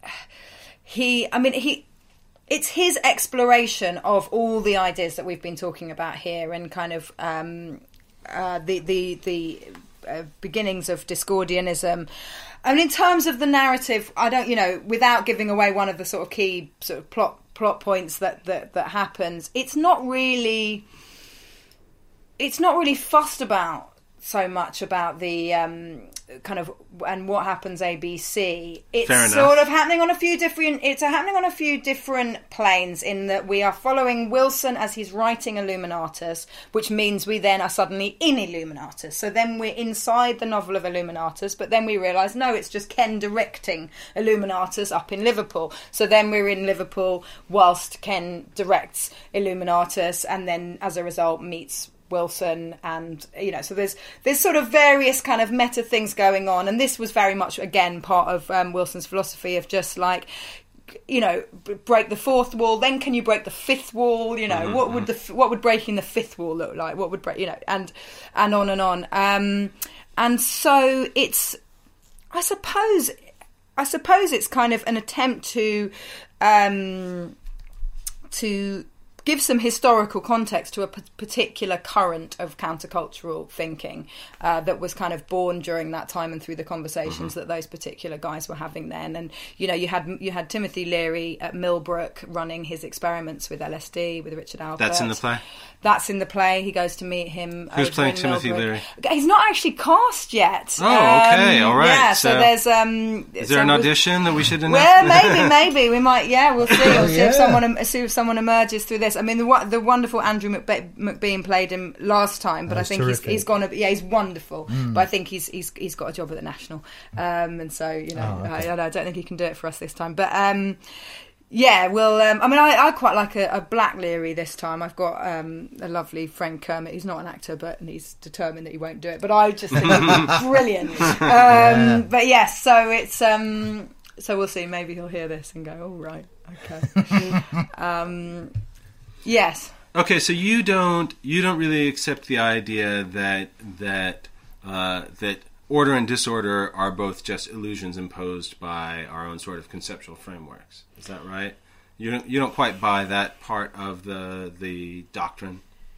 Speaker 3: he. I mean, he. It's his exploration of all the ideas that we've been talking about here, and kind of um, uh, the the the. Uh, beginnings of Discordianism. I mean, in terms of the narrative, I don't, you know, without giving away one of the sort of key sort of plot plot points that that, that happens, it's not really, it's not really fussed about so much about the um, kind of and what happens A B C. It's
Speaker 1: Fair enough.
Speaker 3: sort of happening on a few different. It's happening on a few different planes in that we are following Wilson as he's writing Illuminatus, which means we then are suddenly in Illuminatus. So then we're inside the novel of Illuminatus, but then we realise no, it's just Ken directing Illuminatus up in Liverpool. So then we're in Liverpool whilst Ken directs Illuminatus, and then as a result meets Wilson, and you know, so there's there's sort of various kind of meta things going on, and this was very much again part of um, Wilson's philosophy of just like, you know, b- break the fourth wall, then can you break the fifth wall? You know, mm-hmm. what would the f- what would breaking the fifth wall look like? What would break, you know, and and on and on. Um, and so it's, I suppose, I suppose it's kind of an attempt to um, to. give some historical context to a p- particular current of countercultural thinking uh, that was kind of born during that time and through the conversations mm-hmm. that those particular guys were having then. And you know, you had you had Timothy Leary at Millbrook running his experiments with L S D with Richard Alpert.
Speaker 1: That's in the play?
Speaker 3: That's in the play. He goes to meet him.
Speaker 1: Who's
Speaker 3: over
Speaker 1: playing
Speaker 3: in
Speaker 1: Timothy
Speaker 3: Millbrook.
Speaker 1: Leary?
Speaker 3: He's not actually cast yet.
Speaker 1: Oh, okay,
Speaker 3: Um,
Speaker 1: all right.
Speaker 3: Yeah, so,
Speaker 1: So
Speaker 3: there's um.
Speaker 1: Is
Speaker 3: so
Speaker 1: there an
Speaker 3: we'll-
Speaker 1: audition that we should announce?
Speaker 3: Well, maybe, maybe we might. Yeah, we'll see. We'll see
Speaker 2: Yeah.
Speaker 3: if someone see if someone emerges through this. I mean, the wo- the wonderful Andrew McBe- McBean played him last time, but
Speaker 2: Oh,
Speaker 3: I
Speaker 2: he's
Speaker 3: think he's,
Speaker 2: terrific.
Speaker 3: he's gone. Yeah, he's wonderful. But I think he's he's he's got a job at the National, um, and so you know,
Speaker 2: Oh, okay.
Speaker 3: I, I don't think he can do it for us this time. But um, yeah, well, um, I mean, I, I quite like a, a Black Leary this time. I've got um, a lovely friend Kermit. He's not an actor, but and he's determined that he won't do it. But I just think he's brilliant. Um,
Speaker 2: Yeah.
Speaker 3: But yes, so it's um, so we'll see. Maybe he'll hear this and go, "All right, okay." um, yes.
Speaker 1: Okay, so you don't you don't really accept the idea that that uh, that order and disorder are both just illusions imposed by our own sort of conceptual frameworks. Is that right? You don't you don't quite buy that part of the the doctrine.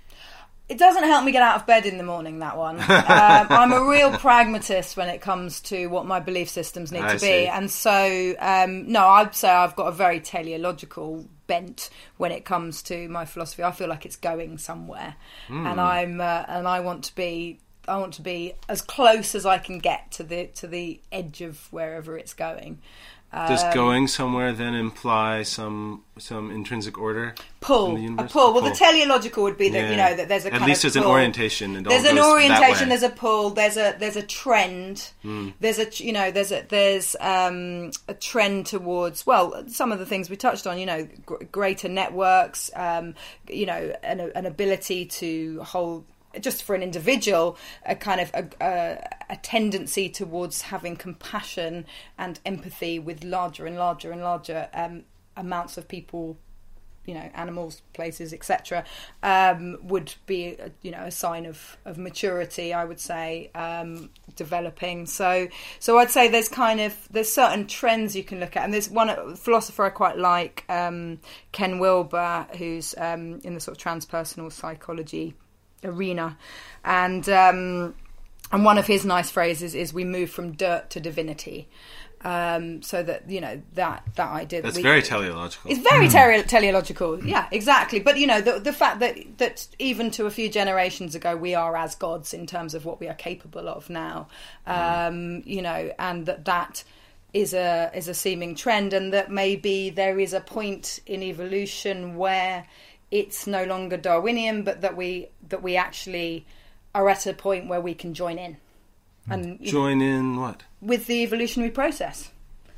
Speaker 3: It doesn't help me get out of bed in the morning, that one. um, I'm a real pragmatist when it comes to what my belief systems need
Speaker 1: I
Speaker 3: to
Speaker 1: see.
Speaker 3: be. And so, um, no, I'd say I've got a very teleological bent when it comes to my philosophy. I feel like it's going somewhere.
Speaker 1: Mm.
Speaker 3: And I'm uh, and I want to be I want to be as close as I can get to the to the edge of wherever it's going.
Speaker 1: Does
Speaker 3: Um,
Speaker 1: going somewhere then imply some some intrinsic order
Speaker 3: pull
Speaker 1: in the
Speaker 3: a
Speaker 1: universe?
Speaker 3: pull. Well,
Speaker 1: Pull.
Speaker 3: the teleological would be that
Speaker 1: Yeah.
Speaker 3: you know that there's a
Speaker 1: At
Speaker 3: kind
Speaker 1: least
Speaker 3: of
Speaker 1: there's an
Speaker 3: pull.
Speaker 1: orientation. And all
Speaker 3: There's an
Speaker 1: goes that
Speaker 3: orientation.
Speaker 1: way.
Speaker 3: There's a pull. There's a there's a trend.
Speaker 1: Hmm.
Speaker 3: There's a you know there's a there's um, a trend towards well some of the things we touched on. You know, gr- greater networks. Um, you know, an, an ability to hold. Just for an individual, a kind of a, a, a tendency towards having compassion and empathy with larger and larger and larger um, amounts of people you know, animals, places, et cetera, um, would be, you know, a sign of, of maturity, I would say, um, developing. So, so I'd say there's kind of there's certain trends you can look at, and there's one philosopher I quite like, um, Ken Wilber, who's um, in the sort of transpersonal psychology arena, and um, and one of his nice phrases is, "We move from dirt to divinity." Um, so that, you know, that that idea
Speaker 1: that's
Speaker 3: that we,
Speaker 1: very teleological.
Speaker 3: It's very tele- teleological, yeah, exactly. But you know, the the fact that that even to a few generations ago, we are as gods in terms of what we are capable of now. Um, you know, and that that is a is a seeming trend, and that maybe there is a point in evolution where it's no longer Darwinian, but that we that we actually are at a point where we can join in. And
Speaker 1: join in what?
Speaker 3: With the evolutionary process.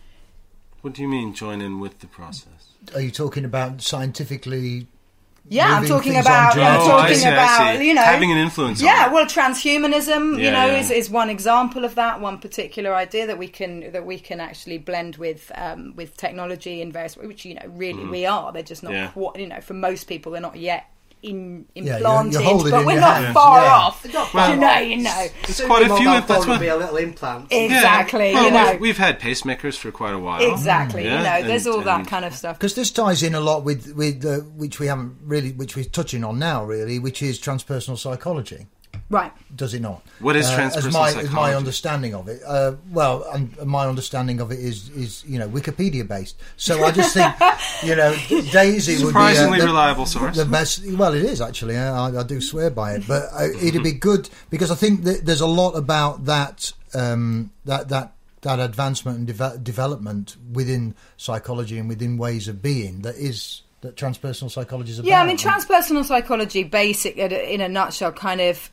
Speaker 1: What do you mean, join in with the process?
Speaker 2: Are you talking about scientifically?
Speaker 3: Yeah, I'm
Speaker 2: moving
Speaker 3: talking
Speaker 2: things
Speaker 3: about.
Speaker 2: on
Speaker 3: I'm
Speaker 2: drugs?
Speaker 1: Oh, I
Speaker 3: talking
Speaker 1: see, I
Speaker 3: about.
Speaker 1: see.
Speaker 3: You know,
Speaker 1: having an influence.
Speaker 3: Yeah,
Speaker 1: on
Speaker 3: well, transhumanism,
Speaker 1: Yeah,
Speaker 3: you know,
Speaker 1: yeah.
Speaker 3: is, is one example of that. One particular idea that we can that we can actually blend with um, with technology in various, which you know, really we are. They're just not.
Speaker 1: Yeah.
Speaker 3: Quite, you know, for most people, they're not yet in
Speaker 2: you're-
Speaker 3: implanted,
Speaker 2: you're holding
Speaker 3: but
Speaker 2: in
Speaker 3: we're
Speaker 2: your
Speaker 3: not
Speaker 2: hands,
Speaker 3: far
Speaker 2: yeah.
Speaker 3: off.
Speaker 4: It's not
Speaker 3: you
Speaker 4: far
Speaker 3: know,
Speaker 4: off.
Speaker 3: you know.
Speaker 1: There's
Speaker 4: Soon
Speaker 1: quite a
Speaker 4: your
Speaker 1: few.
Speaker 4: mobile
Speaker 1: That's
Speaker 4: phone will
Speaker 1: what.
Speaker 4: be a little implant.
Speaker 1: Yeah.
Speaker 3: Exactly,
Speaker 1: Well,
Speaker 3: you know.
Speaker 1: we've, we've had pacemakers for quite a while.
Speaker 3: Exactly,
Speaker 1: Yeah,
Speaker 3: you know, there's
Speaker 1: and-
Speaker 3: all that
Speaker 1: and-
Speaker 3: kind of stuff.
Speaker 2: Because this ties in a lot with with uh, which we haven't really, which we're touching on now, really, which is transpersonal psychology.
Speaker 3: Right.
Speaker 2: Does it not?
Speaker 1: What is
Speaker 2: Uh,
Speaker 1: transpersonal
Speaker 2: as my,
Speaker 1: psychology?
Speaker 2: As my understanding of it. Uh, well, and my understanding of it is is you know Wikipedia based. So I just think you know Daisy would be
Speaker 1: Surprisingly
Speaker 2: uh, the,
Speaker 1: reliable source.
Speaker 2: The best. Well, it is actually. I, I do swear by it. But uh, it'd be good because I think that there's a lot about that um, that that. that advancement and deve- development within psychology and within ways of being that is that transpersonal psychology is about.
Speaker 3: Yeah, I mean, transpersonal psychology, basic in a nutshell, kind of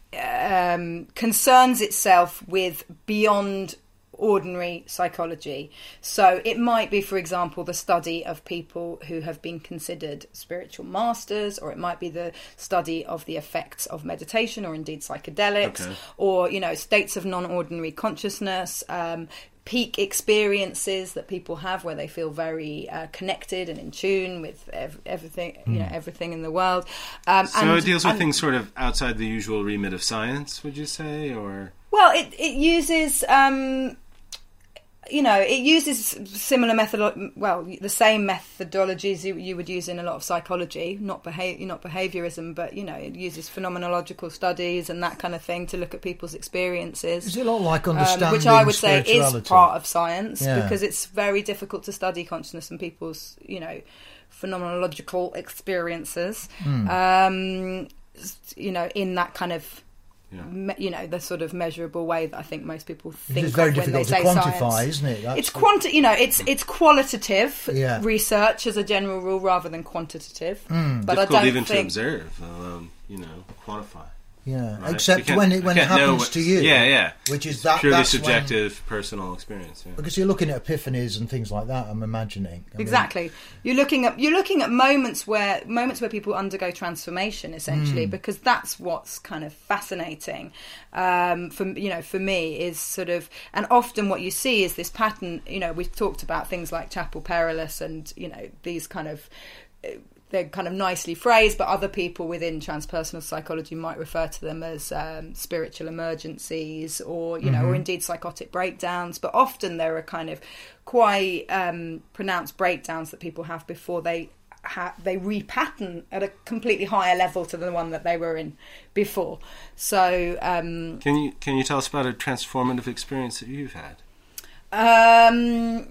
Speaker 3: um, concerns itself with beyond ordinary psychology. So it might be, for example, the study of people who have been considered spiritual masters, or it might be the study of the effects of meditation, or indeed psychedelics,
Speaker 1: Okay.
Speaker 3: or, you know, states of non-ordinary consciousness, um, peak experiences that people have where they feel very uh, connected and in tune with ev- everything, you know, everything in the world. Um,
Speaker 1: So
Speaker 3: and,
Speaker 1: it deals with
Speaker 3: and-
Speaker 1: things sort of outside the usual remit of science, would you say, or?
Speaker 3: Well, it it uses. Um, You know, it uses similar method. Well, the same methodologies you, you would use in a lot of psychology, not behavior, not behaviorism, but you know, it uses phenomenological studies and that kind of thing to look at people's experiences.
Speaker 2: Is it a lot like
Speaker 3: Um,
Speaker 2: understanding
Speaker 3: which I would say is
Speaker 2: spirituality?
Speaker 3: part of science,
Speaker 2: Yeah.
Speaker 3: because it's very difficult to study consciousness and people's, you know, phenomenological experiences.
Speaker 2: Hmm.
Speaker 3: Um, you know, in that kind of.
Speaker 1: Yeah.
Speaker 3: Me, you know, the sort of measurable way that I think most people think
Speaker 2: It's very
Speaker 3: of when they
Speaker 2: difficult to
Speaker 3: say
Speaker 2: quantify,
Speaker 3: science.
Speaker 2: isn't it? That's
Speaker 3: It's quanti- you know, it's it's qualitative
Speaker 2: Yeah.
Speaker 3: research as a general rule rather than quantitative.
Speaker 2: Hmm.
Speaker 3: But I
Speaker 1: Difficult
Speaker 3: don't
Speaker 1: even to
Speaker 3: think
Speaker 1: observe, um, you know, quantify.
Speaker 2: Yeah,
Speaker 1: Right?
Speaker 2: except
Speaker 1: You can't-
Speaker 2: when it when
Speaker 1: I
Speaker 2: it
Speaker 1: can't know
Speaker 2: happens
Speaker 1: what-
Speaker 2: to you.
Speaker 1: Yeah, yeah.
Speaker 2: Which is that
Speaker 1: Purely
Speaker 2: that's when-
Speaker 1: subjective, personal experience. Yeah.
Speaker 2: because you're looking at epiphanies and things like that. I'm imagining I mean,
Speaker 3: exactly. You're looking at you're looking at moments where moments where people undergo transformation, essentially,
Speaker 2: Hmm.
Speaker 3: because that's what's kind of fascinating. Um, for you know, for me, is sort of, and often what you see is this pattern. You know, we've talked about things like Chapel Perilous, and you know, these kind of. They're kind of nicely phrased, but other people within transpersonal psychology might refer to them as um, spiritual emergencies, or you know,
Speaker 2: Mm-hmm.
Speaker 3: or indeed psychotic breakdowns. But often there are kind of quite um, pronounced breakdowns that people have before they ha- they repattern at a completely higher level to the one that they were in before. So. Um,
Speaker 1: Can you can you tell us about a transformative experience that you've had?
Speaker 3: Um,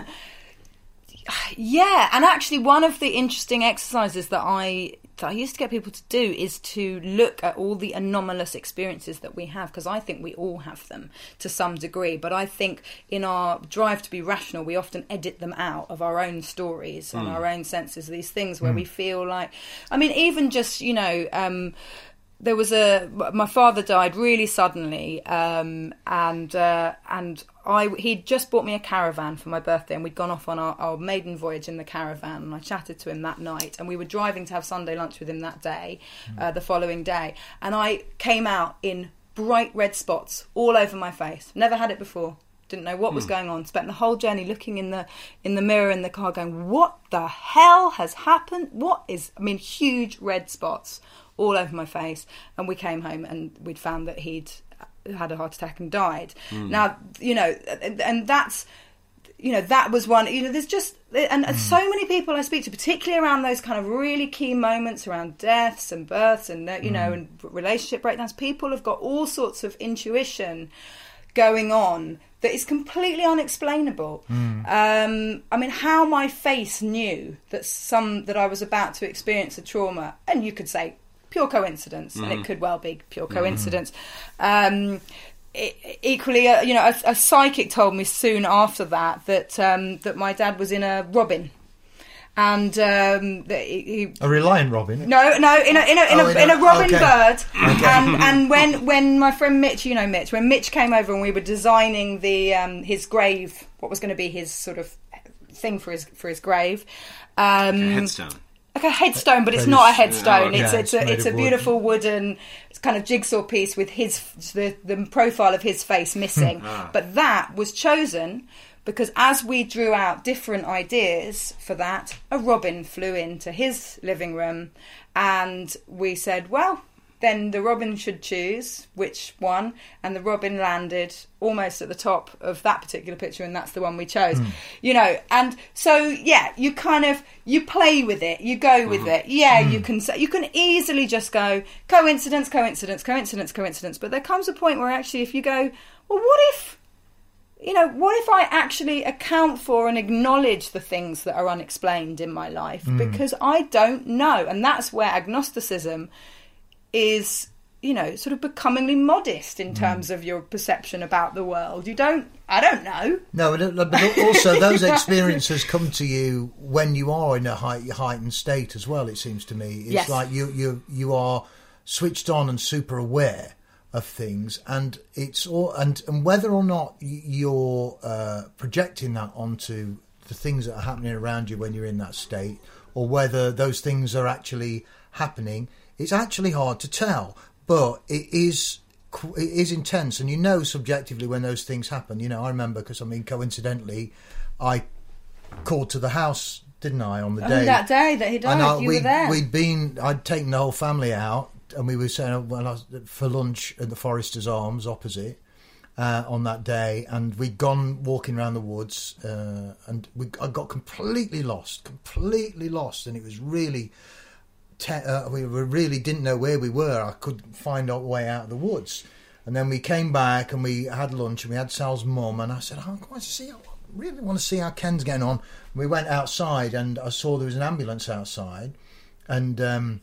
Speaker 3: yeah, and actually, one of the interesting exercises that I that I used to get people to do is to look at all the anomalous experiences that we have, because I think we all have them to some degree. But I think in our drive to be rational, we often edit them out of our own stories and our own senses. These things where we feel like, I mean, even just you know. Um, There was a my father died really suddenly, um, and uh, and I he'd just bought me a caravan for my birthday, and we'd gone off on our, our maiden voyage in the caravan. And I chatted to him that night, and we were driving to have Sunday lunch with him that day, uh, the following day. And I came out in bright red spots all over my face. Never had it before. Didn't know what was going on. Spent the whole journey looking in the in the mirror in the car, going, "What the hell has happened? What is?" I mean, huge red spots all over my face. And we came home and we'd found that he'd had a heart attack and died. Mm. Now, you know, and, and that's, you know, that was one. You know, there's just and, and mm. so many people I speak to, particularly around those kind of really key moments around deaths and births and you mm. know and relationship breakdowns. People have got all sorts of intuition going on that is completely unexplainable. Mm. Um, I mean, how my face knew that some that I was about to experience a trauma, and you could say pure coincidence, mm. and it could well be pure coincidence. Mm. Um, it, equally, uh, you know, a, a psychic told me soon after that that um, that my dad was in a robin. And um, the, he,
Speaker 2: a reliant robin?
Speaker 3: No, no, in a in a in, oh, a, in, a, in a robin okay. bird.
Speaker 2: Okay.
Speaker 3: And and when when my friend Mitch, you know Mitch, when Mitch came over and we were designing the um, his grave, what was going to be his sort of thing for his for his grave, um,
Speaker 1: a headstone.
Speaker 3: Like a headstone, but it's not a headstone.
Speaker 1: Oh, okay.
Speaker 3: It's it's a it's a beautiful wooden kind of jigsaw piece with his the the profile of his face missing. ah. But that was chosen because as we drew out different ideas for that, a robin flew into his living room, and we said, well, then the robin should choose which one, and the robin landed almost at the top of that particular picture, and that's the one we chose. Mm. You know, and so yeah, you kind of you play with it, you go with mm. it. Yeah, mm. you can say you can easily just go coincidence, coincidence, coincidence, coincidence. But there comes a point where actually, if you go, well, what if? You know, what if I actually account for and acknowledge the things that are unexplained in my life? Mm. Because I don't know. And that's where agnosticism is, you know, sort of becomingly modest in terms mm. of your perception about the world. You don't, I don't know.
Speaker 2: No, but also those experiences come to you when you are in a heightened state as well, it seems to me. It's
Speaker 3: yes.
Speaker 2: like you, you, you are switched on and super aware of things, and it's all and, and whether or not you're uh, projecting that onto the things that are happening around you when you're in that state, or whether those things are actually happening, it's actually hard to tell. But it is it is intense, and you know subjectively when those things happen. You know, I remember because I mean, coincidentally, I called to the house, didn't I, on the
Speaker 3: oh,
Speaker 2: day
Speaker 3: that day that he died?
Speaker 2: I,
Speaker 3: you
Speaker 2: we,
Speaker 3: were there.
Speaker 2: We'd been, I'd taken the whole family out. And we were saying well, I was for lunch at the Foresters Arms opposite uh, on that day, and we'd gone walking around the woods, uh, and we I got completely lost, completely lost, and it was really te- uh, we really didn't know where we were. I couldn't find our way out of the woods, and then we came back and we had lunch, and we had Sal's mum, and I said, "I want to see, I really want to see how Ken's getting on." And we went outside, and I saw there was an ambulance outside, and. Um,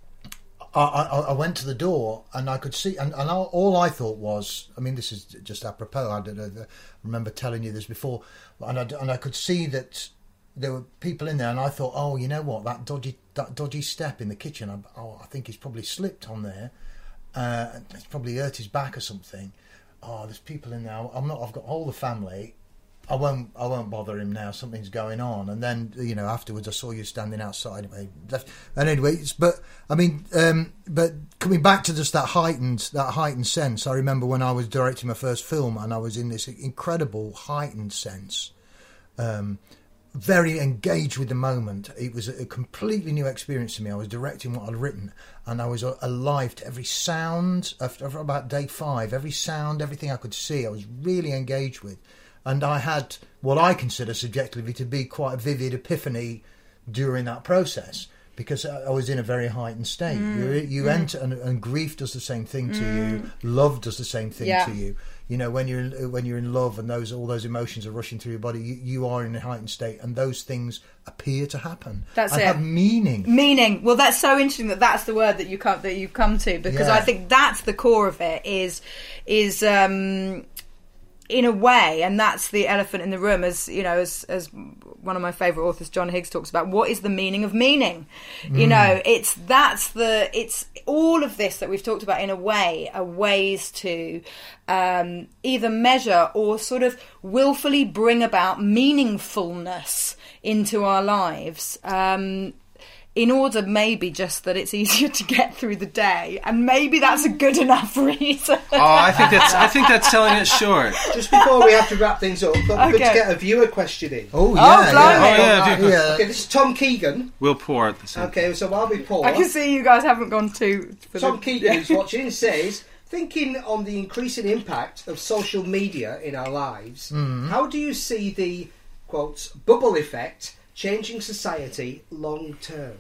Speaker 2: I, I, I went to the door and I could see, and, and all, all I thought was, I mean, this is just apropos. I, don't know, I remember telling you this before, and I, and I could see that there were people in there, and I thought, oh, you know what, that dodgy that dodgy step in the kitchen. I, oh, I think he's probably slipped on there. Uh, he's probably hurt his back or something. Oh, there's people in there. I'm not. I've got all the family. I won't. I won't bother him now. Something's going on. And then, you know, afterwards, I saw you standing outside. And anyway, but I mean, um, but coming back to just that heightened, that heightened sense. I remember when I was directing my first film, and I was in this incredible heightened sense, um, very engaged with the moment. It was a completely new experience to me. I was directing what I'd written, and I was alive to every sound. After about day five, every sound, everything I could see, I was really engaged with. And I had what I consider subjectively to be quite a vivid epiphany during that process, because I was in a very heightened state. Mm. You, you mm. enter, and, and grief does the same thing to mm. you. Love does the same thing yeah. to you. You know, when you're in, when you're in love and those all those emotions are rushing through your body, you, you are in a heightened state, and those things appear to happen.
Speaker 3: That's
Speaker 2: and
Speaker 3: it.
Speaker 2: Have meaning.
Speaker 3: Meaning. Well, that's so interesting that that's the word that you come that you've come to, because yeah. I think that's the core of it. Is is. Um, in a way, and that's the elephant in the room, as you know, as as one of my favourite authors, John Higgs, talks about, what is the meaning of meaning? Mm. You know, it's that's the it's all of this that we've talked about in a way are ways to um, either measure or sort of willfully bring about meaningfulness into our lives. Um, in order maybe just that it's easier to get through the day, and maybe that's a good enough reason.
Speaker 1: Oh, I think that's I think that's selling it short.
Speaker 4: Just before we have to wrap things up, but good
Speaker 3: Okay.
Speaker 4: to get a viewer question in.
Speaker 2: Oh,
Speaker 3: Oh,
Speaker 2: yeah.
Speaker 3: blimey.
Speaker 1: Oh, yeah,
Speaker 2: yeah.
Speaker 1: do-
Speaker 2: yeah.
Speaker 4: Okay, this is Tom Keegan.
Speaker 1: We'll pour at the same.
Speaker 4: Okay, so while we pour,
Speaker 3: I can see you guys haven't gone too... For
Speaker 4: Tom
Speaker 3: the,
Speaker 4: Keegan, who's watching, says, thinking on the increasing impact of social media in our lives, how do you see the, quotes, bubble effect changing society long term?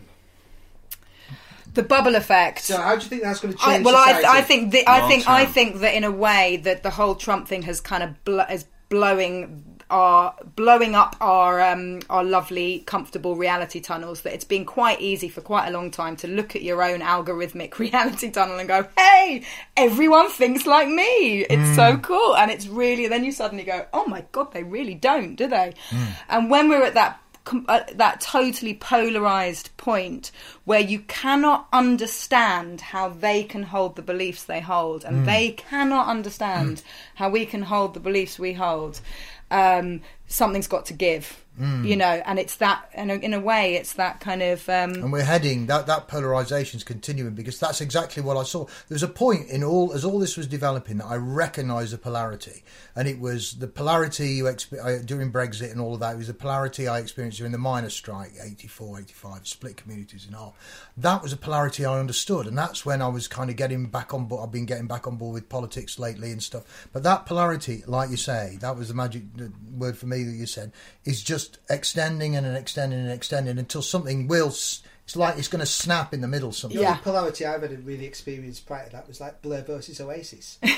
Speaker 3: the bubble effect.
Speaker 4: So how do you think that's going to
Speaker 3: I,
Speaker 4: change
Speaker 3: well,
Speaker 4: society?
Speaker 3: I, I think the, I
Speaker 1: Long
Speaker 3: think I
Speaker 1: term.
Speaker 3: think that in a way that the whole Trump thing has kind of blo- is blowing our blowing up our um, our lovely, comfortable reality tunnels. That it's been quite easy for quite a long time to look at your own algorithmic reality tunnel and go, "Hey, everyone thinks like me. It's so cool." And it's really then you suddenly go, "Oh my god, they really don't, do they?" And when we're at that com- uh, that totally polarized point where you cannot understand how they can hold the beliefs they hold, and they cannot understand how we can hold the beliefs we hold, um, something's got to give. You know, and it's that, and in a way, it's that kind of. Um,
Speaker 2: And we're heading that that polarisation's continuing, because that's exactly what I saw. There was a point in all as all this was developing that I recognised a polarity, and it was the polarity you expe- I, during Brexit and all of that. It was the polarity I experienced during the miners' strike, eighty-four, eighty-five, split communities in half. That was a polarity I understood, and that's when I was kind of getting back on board. I've been getting back on board with politics lately and stuff. But that polarity, like you say, that was the magic word for me that you said, is just extending and extending and extending until something will. S- it's like it's going to snap in the middle. Something.
Speaker 4: The
Speaker 3: Yeah.
Speaker 4: only polarity I've ever really experienced prior to that was like Blair versus Oasis.
Speaker 2: yeah,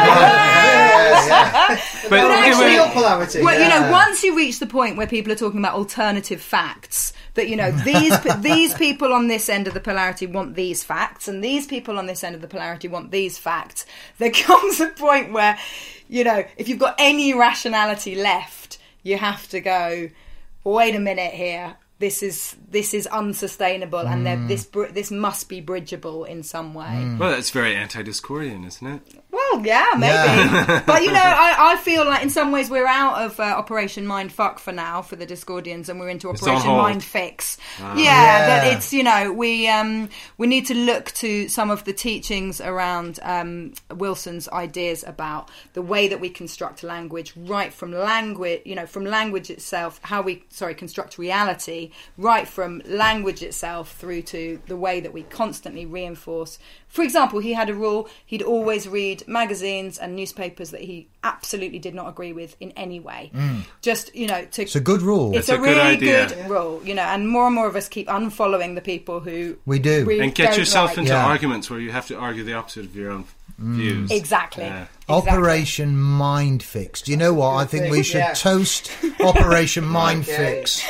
Speaker 2: yeah, yeah.
Speaker 1: But,
Speaker 4: But
Speaker 1: okay,
Speaker 4: it's
Speaker 1: wait.
Speaker 4: real polarity.
Speaker 3: Well, you know,
Speaker 2: Yeah.
Speaker 3: once you reach the point where people are talking about alternative facts, that, you know, these these people on this end of the polarity want these facts, and these people on this end of the polarity want these facts, there comes a point where, you know, if you've got any rationality left, you have to go, wait a minute here. This is this is unsustainable, and there- this br- this must be bridgeable in some way.
Speaker 1: Well, that's very anti-Discordian, isn't it?
Speaker 3: Well, yeah, maybe.
Speaker 2: Yeah.
Speaker 3: But, you know, I, I feel like in some ways we're out of uh, Operation Mindfuck for now, for the Discordians, and we're into
Speaker 1: It's on
Speaker 3: Operation
Speaker 1: hold.
Speaker 3: Mindfix.
Speaker 1: Ah.
Speaker 3: Yeah,
Speaker 2: Yeah.
Speaker 3: that it's, you know, we um, we need to look to some of the teachings around um, Wilson's ideas about the way that we construct language, right from language, you know, from language itself, how we, sorry, construct reality, right from language itself through to the way that we constantly reinforce. For example, he had a rule, he'd always read magazines and newspapers that he absolutely did not agree with in any way. Just, you know, to...
Speaker 2: It's a good rule.
Speaker 3: It's
Speaker 1: That's
Speaker 3: a,
Speaker 1: a good
Speaker 3: really
Speaker 1: idea.
Speaker 3: good rule, you know, and more and more of us keep unfollowing the people who...
Speaker 2: We do.
Speaker 3: we
Speaker 1: And get
Speaker 3: don't
Speaker 1: yourself
Speaker 3: like.
Speaker 1: into
Speaker 2: Yeah.
Speaker 1: arguments where you have to argue the opposite of your own views.
Speaker 3: Exactly.
Speaker 1: Yeah.
Speaker 3: Exactly.
Speaker 2: Operation Mind Fix. Do you know what? I think we
Speaker 4: thing,
Speaker 2: should
Speaker 4: yeah.
Speaker 2: toast Operation Mind
Speaker 4: Okay.
Speaker 2: Fix.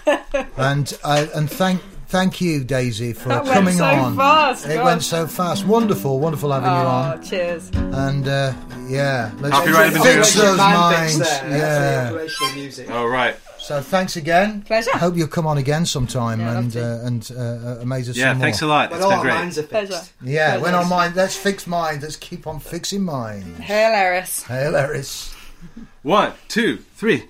Speaker 2: And uh, and thank thank you, Daisy, for
Speaker 3: That went
Speaker 2: coming
Speaker 3: so
Speaker 2: on.
Speaker 3: fast,
Speaker 2: It
Speaker 3: God.
Speaker 2: went so fast. Wonderful, wonderful having you
Speaker 3: Oh,
Speaker 2: on.
Speaker 3: cheers.
Speaker 2: And uh, yeah, let's
Speaker 1: Copyright
Speaker 2: fix
Speaker 1: material.
Speaker 2: those
Speaker 4: Man fix
Speaker 2: minds.
Speaker 4: there. That's
Speaker 2: Yeah.
Speaker 4: the operational music.
Speaker 1: Oh, right.
Speaker 2: So thanks again.
Speaker 3: Pleasure.
Speaker 2: I hope you'll come on again sometime
Speaker 3: Yeah, I'd
Speaker 2: and
Speaker 3: love
Speaker 2: uh, and uh, amaze us
Speaker 1: Yeah,
Speaker 2: some
Speaker 1: thanks a
Speaker 2: more.
Speaker 1: lot.
Speaker 4: When
Speaker 1: It's
Speaker 4: all
Speaker 1: been
Speaker 4: our
Speaker 1: great.
Speaker 4: minds are fixed.
Speaker 3: Pleasure.
Speaker 2: Yeah,
Speaker 3: Pleasure.
Speaker 2: when our mind, let's fix minds. Let's keep on fixing minds.
Speaker 3: Hail Eris.
Speaker 2: Hail Eris.
Speaker 1: One, two, three.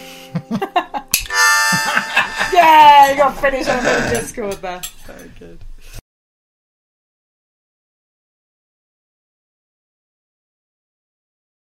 Speaker 3: Yeah, you got to finish on the Discord there. Very good.